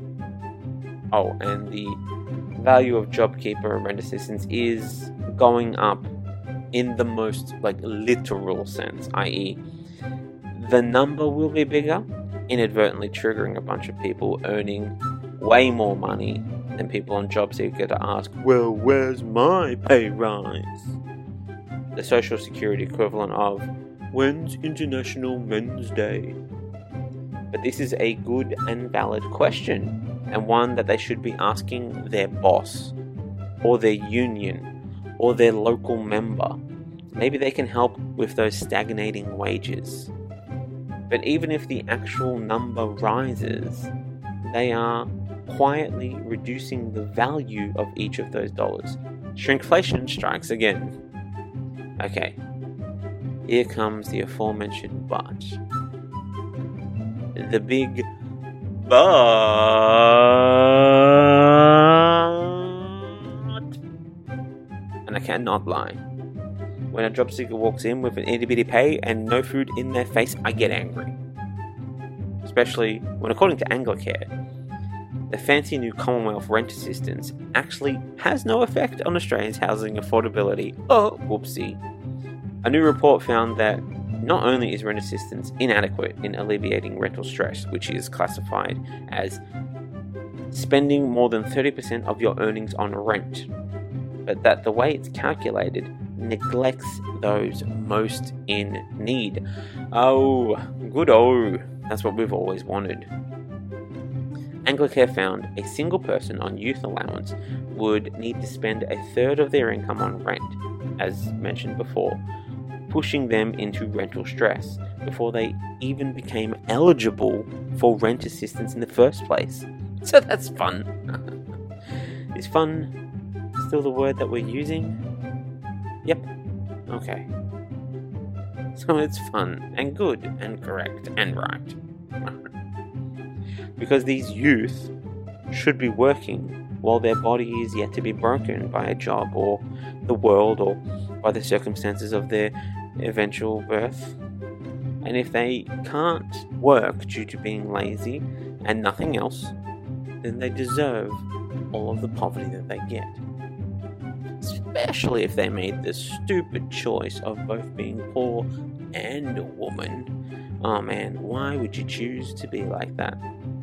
Oh, and the value of JobKeeper and rent assistance is going up in the most, like, literal sense, that is, the number will be bigger, inadvertently triggering a bunch of people earning way more money than people on JobSeeker to ask, well, where's my pay rise? The Social Security equivalent of, when's International Men's Day? But this is a good and valid question, and one that they should be asking their boss, or their union, or their local member. Maybe they can help with those stagnating wages. But even if the actual number rises, they are quietly reducing the value of each of those dollars. Shrinkflation strikes again. Okay, here comes the aforementioned but. The big but. And I cannot lie. When a job seeker walks in with an itty bitty pay and no food in their face, I get angry. Especially when, according to Anglicare, the fancy new Commonwealth rent assistance actually has no effect on Australians' housing affordability. Oh, whoopsie. A new report found that not only is rent assistance inadequate in alleviating rental stress, which is classified as spending more than thirty percent of your earnings on rent, but that the way it's calculated neglects those most in need. Oh, good oh, that's what we've always wanted. Anglicare found a single person on youth allowance would need to spend a third of their income on rent, as mentioned before, pushing them into rental stress before they even became eligible for rent assistance in the first place. So that's fun. Is fun still the word that we're using? Yep. Okay. So it's fun and good and correct and right. Because these youth should be working while their body is yet to be broken by a job or the world or by the circumstances of their eventual birth. And if they can't work due to being lazy and nothing else, then they deserve all of the poverty that they get. Especially if they made the stupid choice of both being poor and a woman. Oh man, why would you choose to be like that?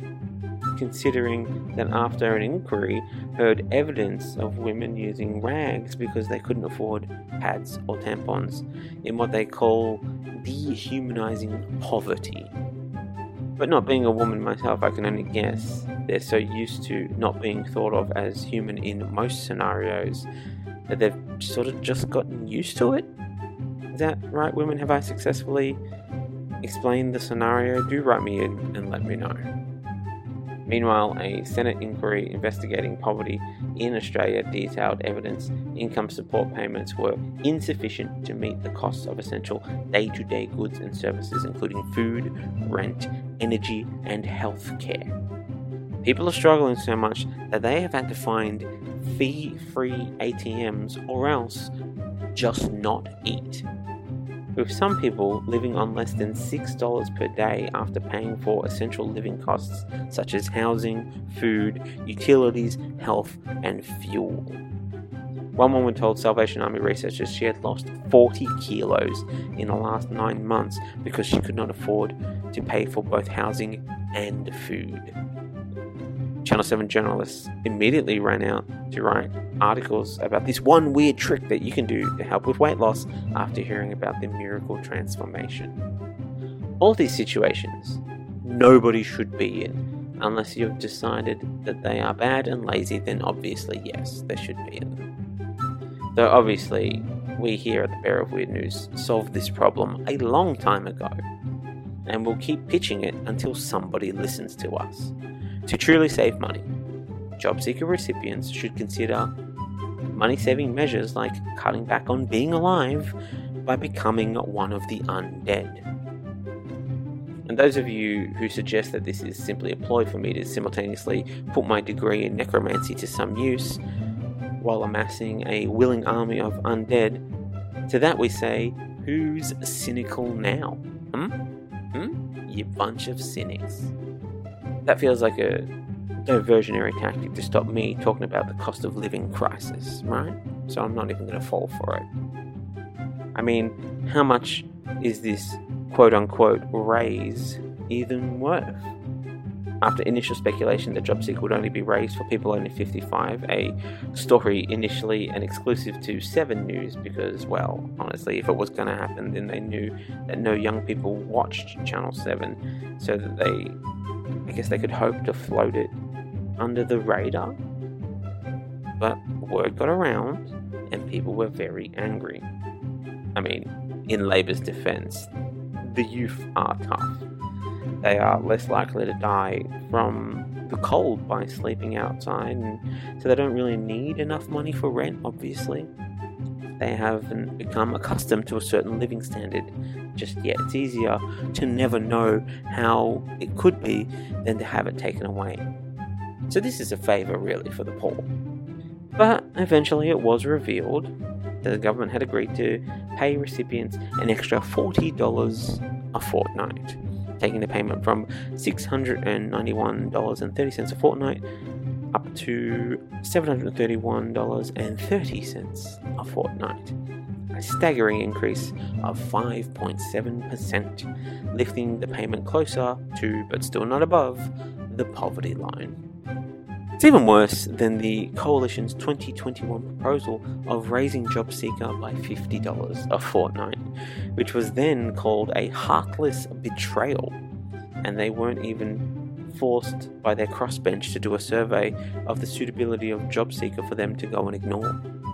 Considering that after an inquiry heard evidence of women using rags because they couldn't afford pads or tampons in what they call dehumanizing poverty. But not being a woman myself, I can only guess they're so used to not being thought of as human in most scenarios that they've sort of just gotten used to it. Is that right, women? Have I successfully explained the scenario? Do write me in and let me know. Meanwhile, a Senate inquiry investigating poverty in Australia detailed evidence income support payments were insufficient to meet the costs of essential day-to-day goods and services, including food, rent, energy, and health care. People are struggling so much that they have had to find fee-free A T Ms or else just not eat. With some people living on less than six dollars per day after paying for essential living costs such as housing, food, utilities, health, and fuel. One woman told Salvation Army researchers she had lost forty kilos in the last nine months because she could not afford to pay for both housing and food. Channel seven journalists immediately ran out to write articles about this one weird trick that you can do to help with weight loss after hearing about the miracle transformation. All these situations, nobody should be in, unless you've decided that they are bad and lazy, then obviously yes, they should be in them. Though obviously, we here at the Bearer of Weird News solved this problem a long time ago, and we'll keep pitching it until somebody listens to us. To truly save money, job seeker recipients should consider money-saving measures like cutting back on being alive by becoming one of the undead. And those of you who suggest that this is simply a ploy for me to simultaneously put my degree in necromancy to some use while amassing a willing army of undead, to that we say, who's cynical now? Hmm? Hmm? You bunch of cynics. That feels like a diversionary tactic to stop me talking about the cost of living crisis, right? So I'm not even going to fall for it. I mean, how much is this quote-unquote raise even worth? After initial speculation that JobSeeker would only be raised for people only fifty-five, a story initially and exclusive to Seven News because, well, honestly, if it was going to happen, then they knew that no young people watched Channel seven, so that they... I guess they could hope to float it under the radar. But word got around and people were very angry. I mean, in Labor's defense, the youth are tough. They are less likely to die from the cold by sleeping outside, and so they don't really need enough money for rent, obviously. They haven't become accustomed to a certain living standard just yet. It's easier to never know how it could be than to have it taken away. So this is a favour really for the poor. But eventually it was revealed that the government had agreed to pay recipients an extra forty dollars a fortnight, taking the payment from six hundred ninety-one dollars and thirty cents a fortnight up to seven hundred thirty-one dollars and thirty cents a fortnight, a staggering increase of five point seven percent, lifting the payment closer to, but still not above, the poverty line. It's even worse than the Coalition's twenty twenty-one proposal of raising JobSeeker by fifty dollars a fortnight, which was then called a heartless betrayal, and they weren't even forced by their crossbench to do a survey of the suitability of JobSeeker for them to go and ignore.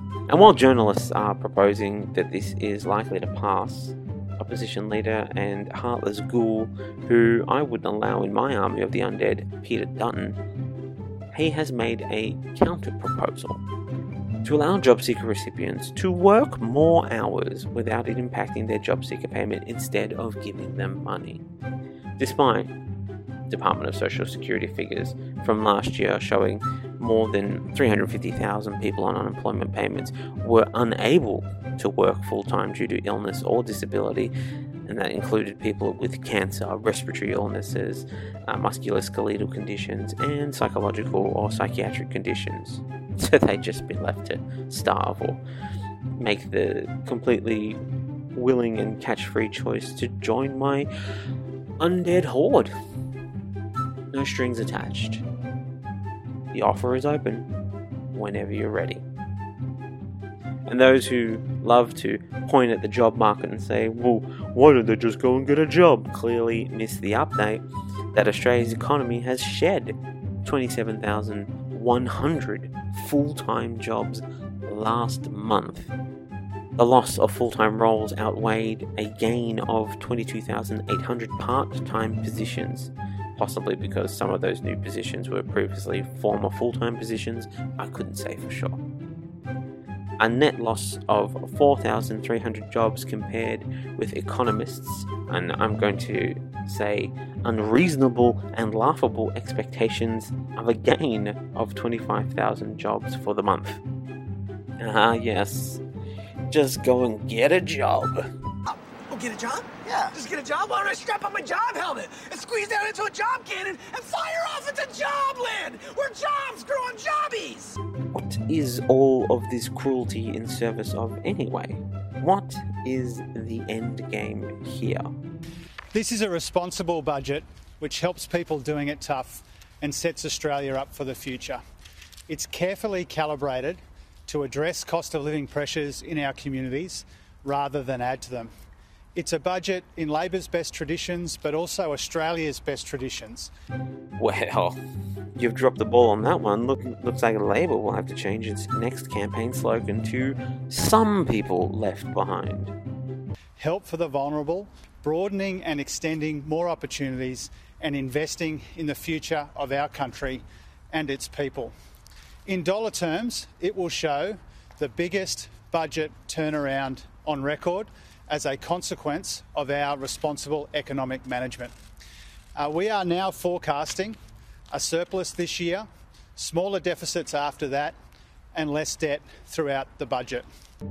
And while journalists are proposing that this is likely to pass, opposition leader and heartless ghoul, who I wouldn't allow in my army of the undead, Peter Dutton, he has made a counter-proposal to allow job seeker recipients to work more hours without it impacting their job seeker payment instead of giving them money. Despite Department of Social Security figures from last year showing more than three hundred fifty thousand people on unemployment payments were unable to work full-time due to illness or disability, and that included people with cancer, respiratory illnesses, uh, musculoskeletal conditions, and psychological or psychiatric conditions. So they'd just been left to starve or make the completely willing and catch-free choice to join my undead horde. No strings attached. The offer is open whenever you're ready. And those who love to point at the job market and say, well, why don't they just go and get a job? Clearly miss the update that Australia's economy has shed twenty-seven thousand one hundred full-time jobs last month. The loss of full-time roles outweighed a gain of twenty-two thousand eight hundred part-time positions, possibly because some of those new positions were previously former full-time positions. I couldn't say for sure. A net loss of four thousand three hundred jobs compared with economists, and I'm going to say unreasonable and laughable expectations of a gain of twenty-five thousand jobs for the month. Ah, yes. Just go and get a job. Oh, get a job? Yeah. Just get a job? Why don't I strap on my job helmet and squeeze down into a job cannon and fire off into Jobland, where jobs grow on jobbies? What is all of this cruelty in service of anyway? What is the end game here? This is a responsible budget which helps people doing it tough and sets Australia up for the future. It's carefully calibrated to address cost of living pressures in our communities rather than add to them. It's a budget in Labor's best traditions, but also Australia's best traditions. Well, you've dropped the ball on that one. Look, looks like Labor will have to change its next campaign slogan to "Some people left behind." Help for the vulnerable, broadening and extending more opportunities, and investing in the future of our country and its people. In dollar terms, it will show the biggest budget turnaround on record as a consequence of our responsible economic management. Uh, we are now forecasting a surplus this year, smaller deficits after that, and less debt throughout the budget.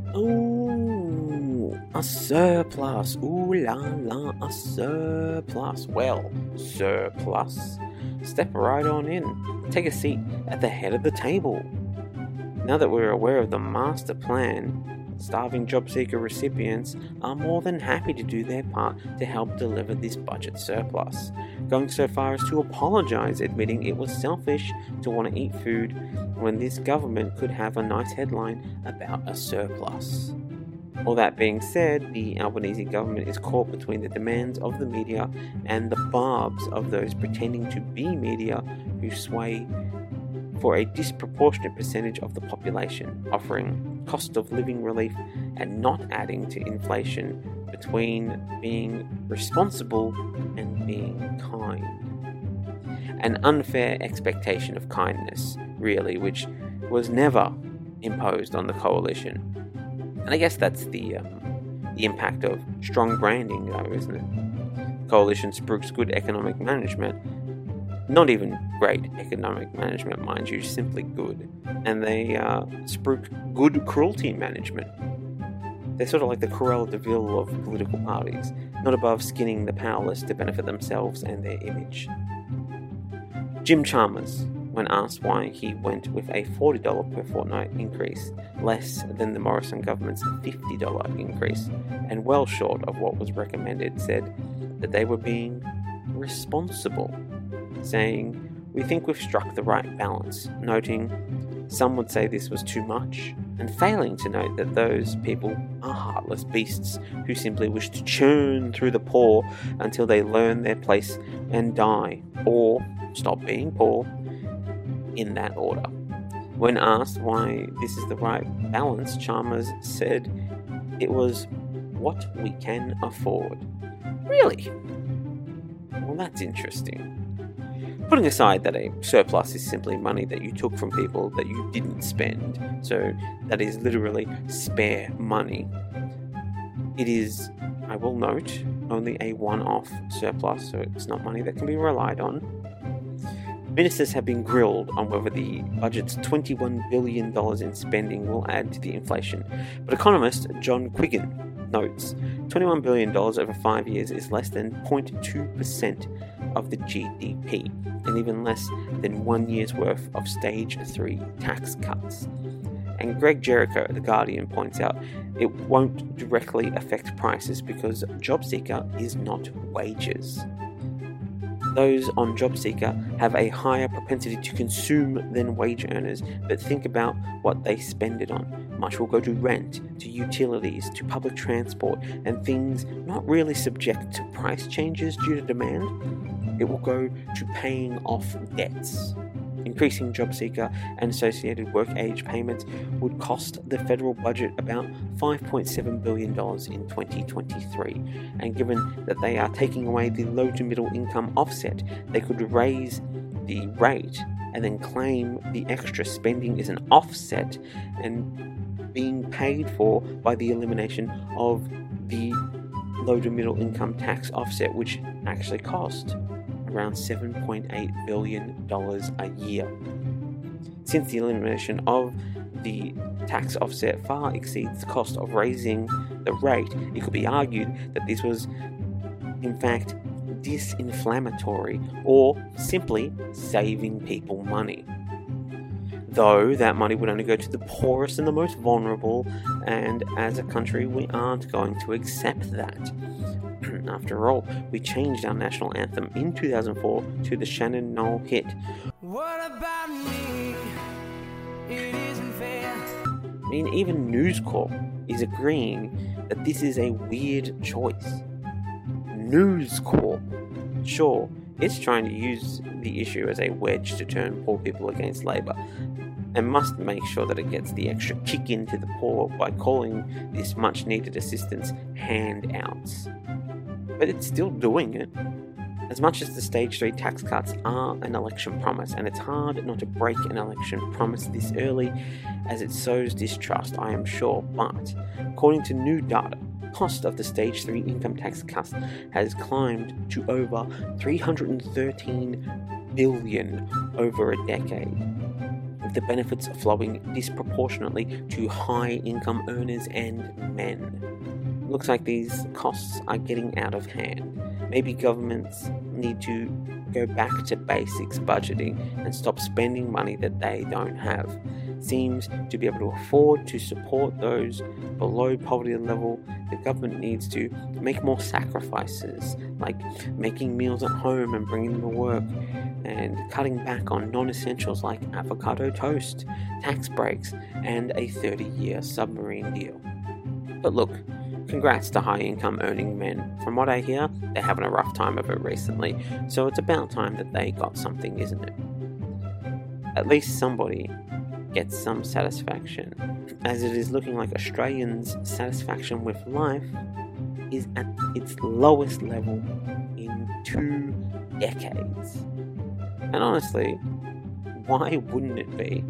Ooh, a surplus. Ooh la la, a surplus. Well, surplus. Step right on in. Take a seat at the head of the table. Now that we're aware of the master plan, starving job seeker recipients are more than happy to do their part to help deliver this budget surplus, going so far as to apologise, admitting it was selfish to want to eat food when this government could have a nice headline about a surplus. All that being said, the Albanese government is caught between the demands of the media and the barbs of those pretending to be media who sway for a disproportionate percentage of the population, offering cost of living relief and not adding to inflation, between being responsible and being kind. An unfair expectation of kindness, really, which was never imposed on the coalition. And I guess that's the um, the impact of strong branding, though, isn't it? The coalition spruiks good economic management. Not even great economic management, mind you, simply good. And they uh, spruik good cruelty management. They're sort of like the Cruella de Vil of political parties, not above skinning the powerless to benefit themselves and their image. Jim Chalmers, when asked why he went with a forty dollars per fortnight increase, less than the Morrison government's fifty dollars increase, and well short of what was recommended, said that they were being responsible, saying, "We think we've struck the right balance," noting some would say this was too much, and failing to note that those people are heartless beasts who simply wish to churn through the poor until they learn their place and die, or stop being poor, in that order. When asked why this is the right balance, Chalmers said it was what we can afford. Really? Well, that's interesting. Putting aside that a surplus is simply money that you took from people that you didn't spend, so that is literally spare money. It is, I will note, only a one-off surplus, so it's not money that can be relied on. Ministers have been grilled on whether the budget's twenty-one billion dollars in spending will add to the inflation, but economist John Quiggin notes twenty-one billion dollars over five years is less than zero point two percent of the G D P, and even less than one year's worth of stage three tax cuts. And Greg Jericho at The Guardian points out it won't directly affect prices because JobSeeker is not wages. Those on JobSeeker have a higher propensity to consume than wage earners, but think about what they spend it on. Much will go to rent, to utilities, to public transport, and things not really subject to price changes due to demand. It will go to paying off debts. Increasing JobSeeker and associated work age payments would cost the federal budget about five point seven billion dollars in twenty twenty-three, and given that they are taking away the low to middle income offset, they could raise the rate and then claim the extra spending is an offset and being paid for by the elimination of the low to middle income tax offset, which actually cost around seven point eight billion dollars a year. Since the elimination of the tax offset far exceeds the cost of raising the rate, it could be argued that this was in fact disinflammatory or simply saving people money. Though that money would only go to the poorest and the most vulnerable, and as a country we aren't going to accept that. After all, we changed our national anthem in two thousand four to the Shannon Noll hit. What about me? It isn't fair. I mean, even News Corp is agreeing that this is a weird choice. News Corp. Sure, it's trying to use the issue as a wedge to turn poor people against Labour, and must make sure that it gets the extra kick into the poor by calling this much needed assistance handouts. But it's still doing it. As much as the stage three tax cuts are an election promise, and it's hard not to break an election promise this early as it sows distrust, I am sure, but according to new data, the cost of the stage three income tax cuts has climbed to over three hundred thirteen billion dollars over a decade, with the benefits flowing disproportionately to high income earners and men. Looks like these costs are getting out of hand. Maybe governments need to go back to basics budgeting and stop spending money that they don't have. Seems to be able to afford to support those below poverty level. The government needs to make more sacrifices, like making meals at home and bringing them to work, and cutting back on non-essentials like avocado toast, tax breaks, and a thirty-year submarine deal. But look, congrats to high-income earning men. From what I hear, they're having a rough time of it recently, so it's about time that they got something, isn't it? At least somebody gets some satisfaction, as it is looking like Australians' satisfaction with life is at its lowest level in two decades. And honestly, why wouldn't it be?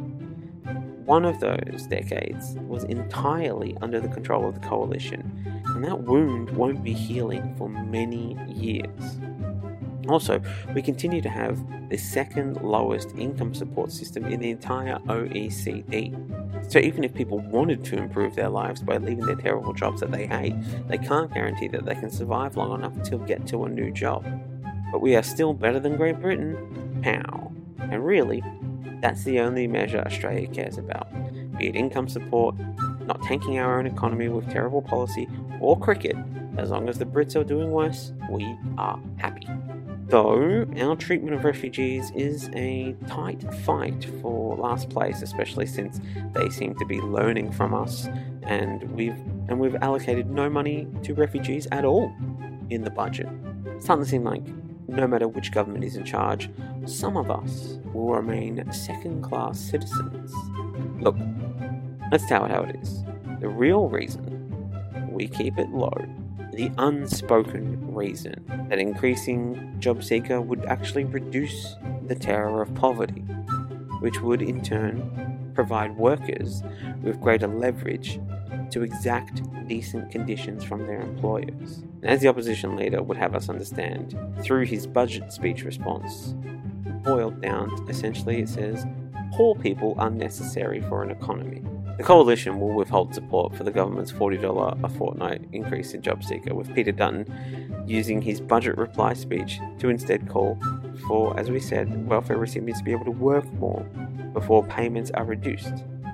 One of those decades was entirely under the control of the coalition, and that wound won't be healing for many years. Also, we continue to have the second lowest income support system in the entire O E C D. So even if people wanted to improve their lives by leaving their terrible jobs that they hate, they can't guarantee that they can survive long enough to get to a new job. But we are still better than Great Britain. Pow. And really, that's the only measure Australia cares about, be it income support, not tanking our own economy with terrible policy, or cricket. As long as the Brits are doing worse, we are happy. Though, our treatment of refugees is a tight fight for last place, especially since they seem to be learning from us, and we've and we've allocated no money to refugees at all in the budget. It's starting to seem like no matter which government is in charge, some of us will remain second-class citizens. Look, let's tell it how it is. The real reason we keep it low, the unspoken reason that increasing job seeker would actually reduce the terror of poverty, which would in turn provide workers with greater leverage to exact decent conditions from their employers. And as the opposition leader would have us understand, through his budget speech response, boiled down, essentially it says, poor people are necessary for an economy. The coalition will withhold support for the government's forty dollars a fortnight increase in job seeker, with Peter Dutton using his budget reply speech to instead call for, as we said, welfare recipients to be able to work more before payments are reduced.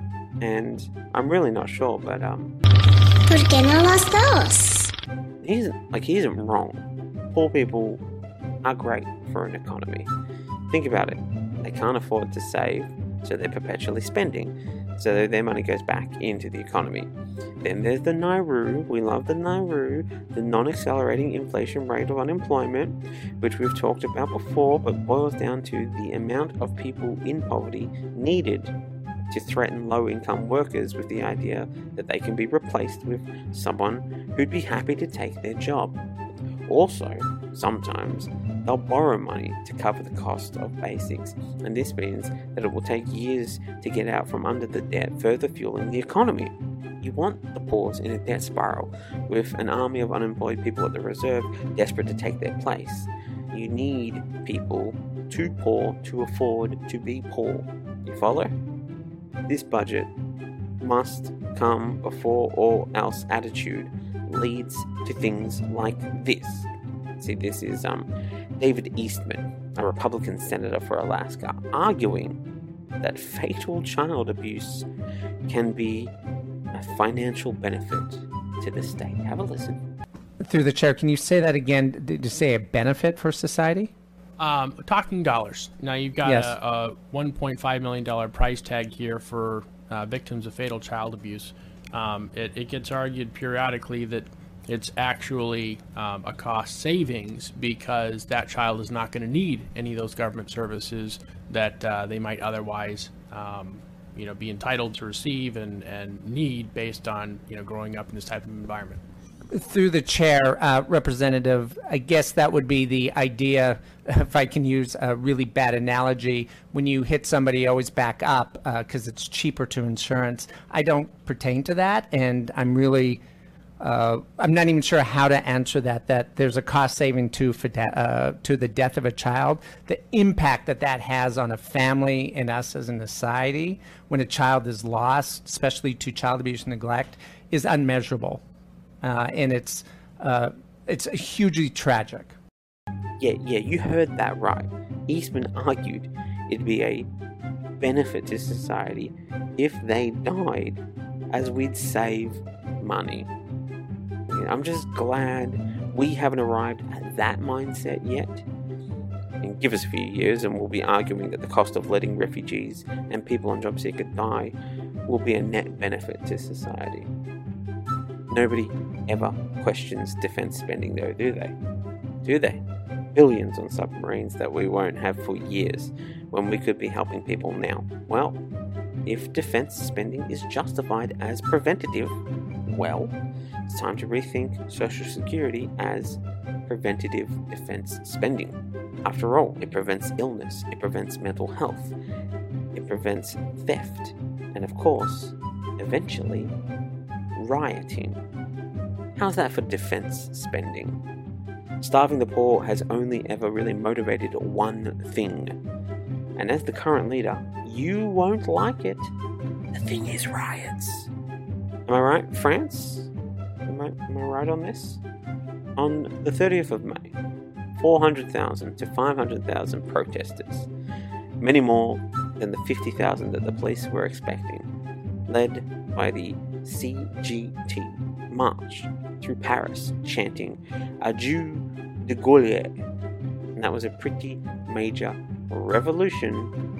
And I'm really not sure, but um ¿Por qué no las dos? he isn't like he isn't wrong. Poor people are great for an economy. Think about it. They can't afford to save, so they're perpetually spending. So their money goes back into the economy. Then there's the N I R U. We love the N I R U, the non-accelerating inflation rate of unemployment, which we've talked about before, but boils down to the amount of people in poverty needed to threaten low-income workers with the idea that they can be replaced with someone who'd be happy to take their job. Also, sometimes they'll borrow money to cover the cost of basics, and this means that it will take years to get out from under the debt, further fueling the economy. You want the poor in a debt spiral, with an army of unemployed people at the reserve desperate to take their place. You need people too poor to afford to be poor. You follow? This budget must come before all else attitude leads to things like this. See, this is um, David Eastman, a Republican senator for Alaska, arguing that fatal child abuse can be a financial benefit to the state. Have a listen. Through the chair, can you say that again? Did you say a benefit for society? Um, talking dollars. Now you've got Yes. a, a one point five million dollars price tag here for uh, victims of fatal child abuse. Um, it, it gets argued periodically that it's actually um, a cost savings because that child is not going to need any of those government services that uh, they might otherwise, um, you know, be entitled to receive and, and need based on, you know, growing up in this type of environment. Through the chair, uh, Representative, I guess that would be the idea, if I can use a really bad analogy, when you hit somebody, always back up because uh, it's cheaper to insurance. I don't pertain to that, and I'm really, uh, I'm not even sure how to answer that, that there's a cost saving to, for de- uh, to the death of a child. The impact that that has on a family and us as a society when a child is lost, especially to child abuse and neglect, is unmeasurable. Uh, and it's uh, it's hugely tragic. Yeah, yeah, you heard that right. Eastman argued it'd be a benefit to society if they died, as we'd save money. You know, I'm just glad we haven't arrived at that mindset yet. And give us a few years and we'll be arguing that the cost of letting refugees and people on job seeker die will be a net benefit to society. Nobody ever questions defense spending though, do they? Do they? Billions on submarines that we won't have for years when we could be helping people now. Well, if defense spending is justified as preventative, well, it's time to rethink Social Security as preventative defense spending. After all, it prevents illness, it prevents mental health, it prevents theft, and of course, eventually, rioting. How's that for defense spending? Starving the poor has only ever really motivated one thing. And as the current leader, you won't like it. The thing is riots. Am I right, France? Am I, am I right on this? On the thirtieth of May, four hundred thousand to five hundred thousand protesters, many more than the fifty thousand that the police were expecting, led by the C G T, march through Paris chanting Adieu de Gaulle. And that was a pretty major revolution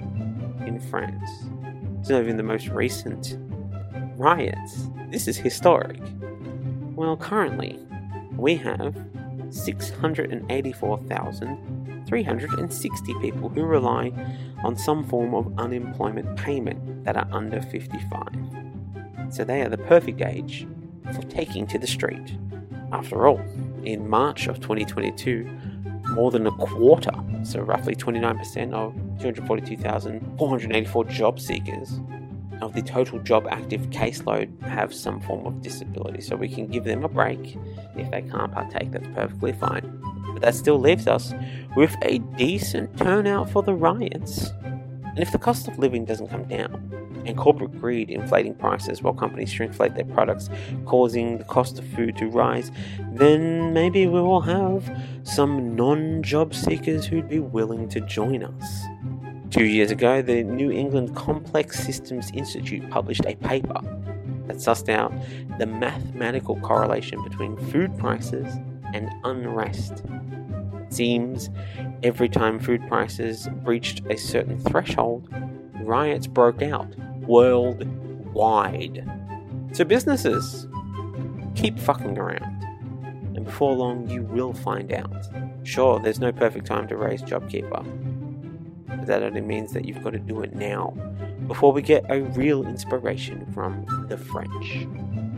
in France. It's not even the most recent riots. This is historic. Well, currently, we have six hundred eighty-four thousand three hundred sixty people who rely on some form of unemployment payment that are under fifty-five. So they are the perfect age for taking to the street. After all, in March of twenty twenty-two, more than a quarter, so roughly twenty-nine percent of two hundred forty-two thousand four hundred eighty-four job seekers of the total job active caseload have some form of disability. So we can give them a break. If they can't partake, that's perfectly fine. But that still leaves us with a decent turnout for the riots. And if the cost of living doesn't come down, and corporate greed inflating prices while companies shrinkflate their products, causing the cost of food to rise, then maybe we will have some non-job seekers who'd be willing to join us. Two years ago, the New England Complex Systems Institute published a paper that sussed out the mathematical correlation between food prices and unrest. It seems every time food prices breached a certain threshold, riots broke out worldwide. So businesses, keep fucking around. And before long, you will find out. Sure, there's no perfect time to raise JobKeeper, but that only means that you've got to do it now, before we get a real inspiration from the French.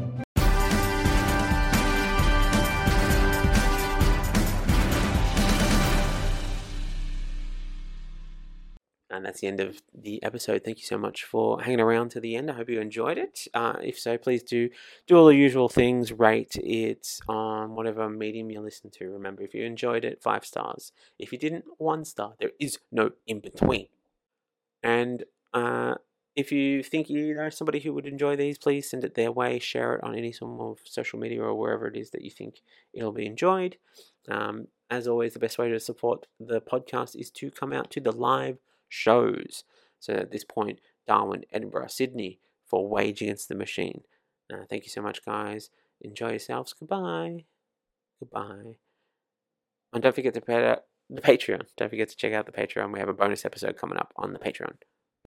And that's the end of the episode. Thank you so much for hanging around to the end. I hope you enjoyed it. Uh, if so, please do do all the usual things. Rate it on whatever medium you listen to. Remember, if you enjoyed it, five stars. If you didn't, one star. There is no in between. And uh, if you think you know somebody who would enjoy these, please send it their way. Share it on any form of social media or wherever it is that you think it'll be enjoyed. Um, as always, the best way to support the podcast is to come out to the live shows. So at this point, Darwin, Edinburgh, Sydney for Wage Against the Machine. Uh, thank you so much, guys. Enjoy yourselves. Goodbye. Goodbye. And don't forget to pay the Patreon. Don't forget to check out the Patreon. We have a bonus episode coming up on the Patreon.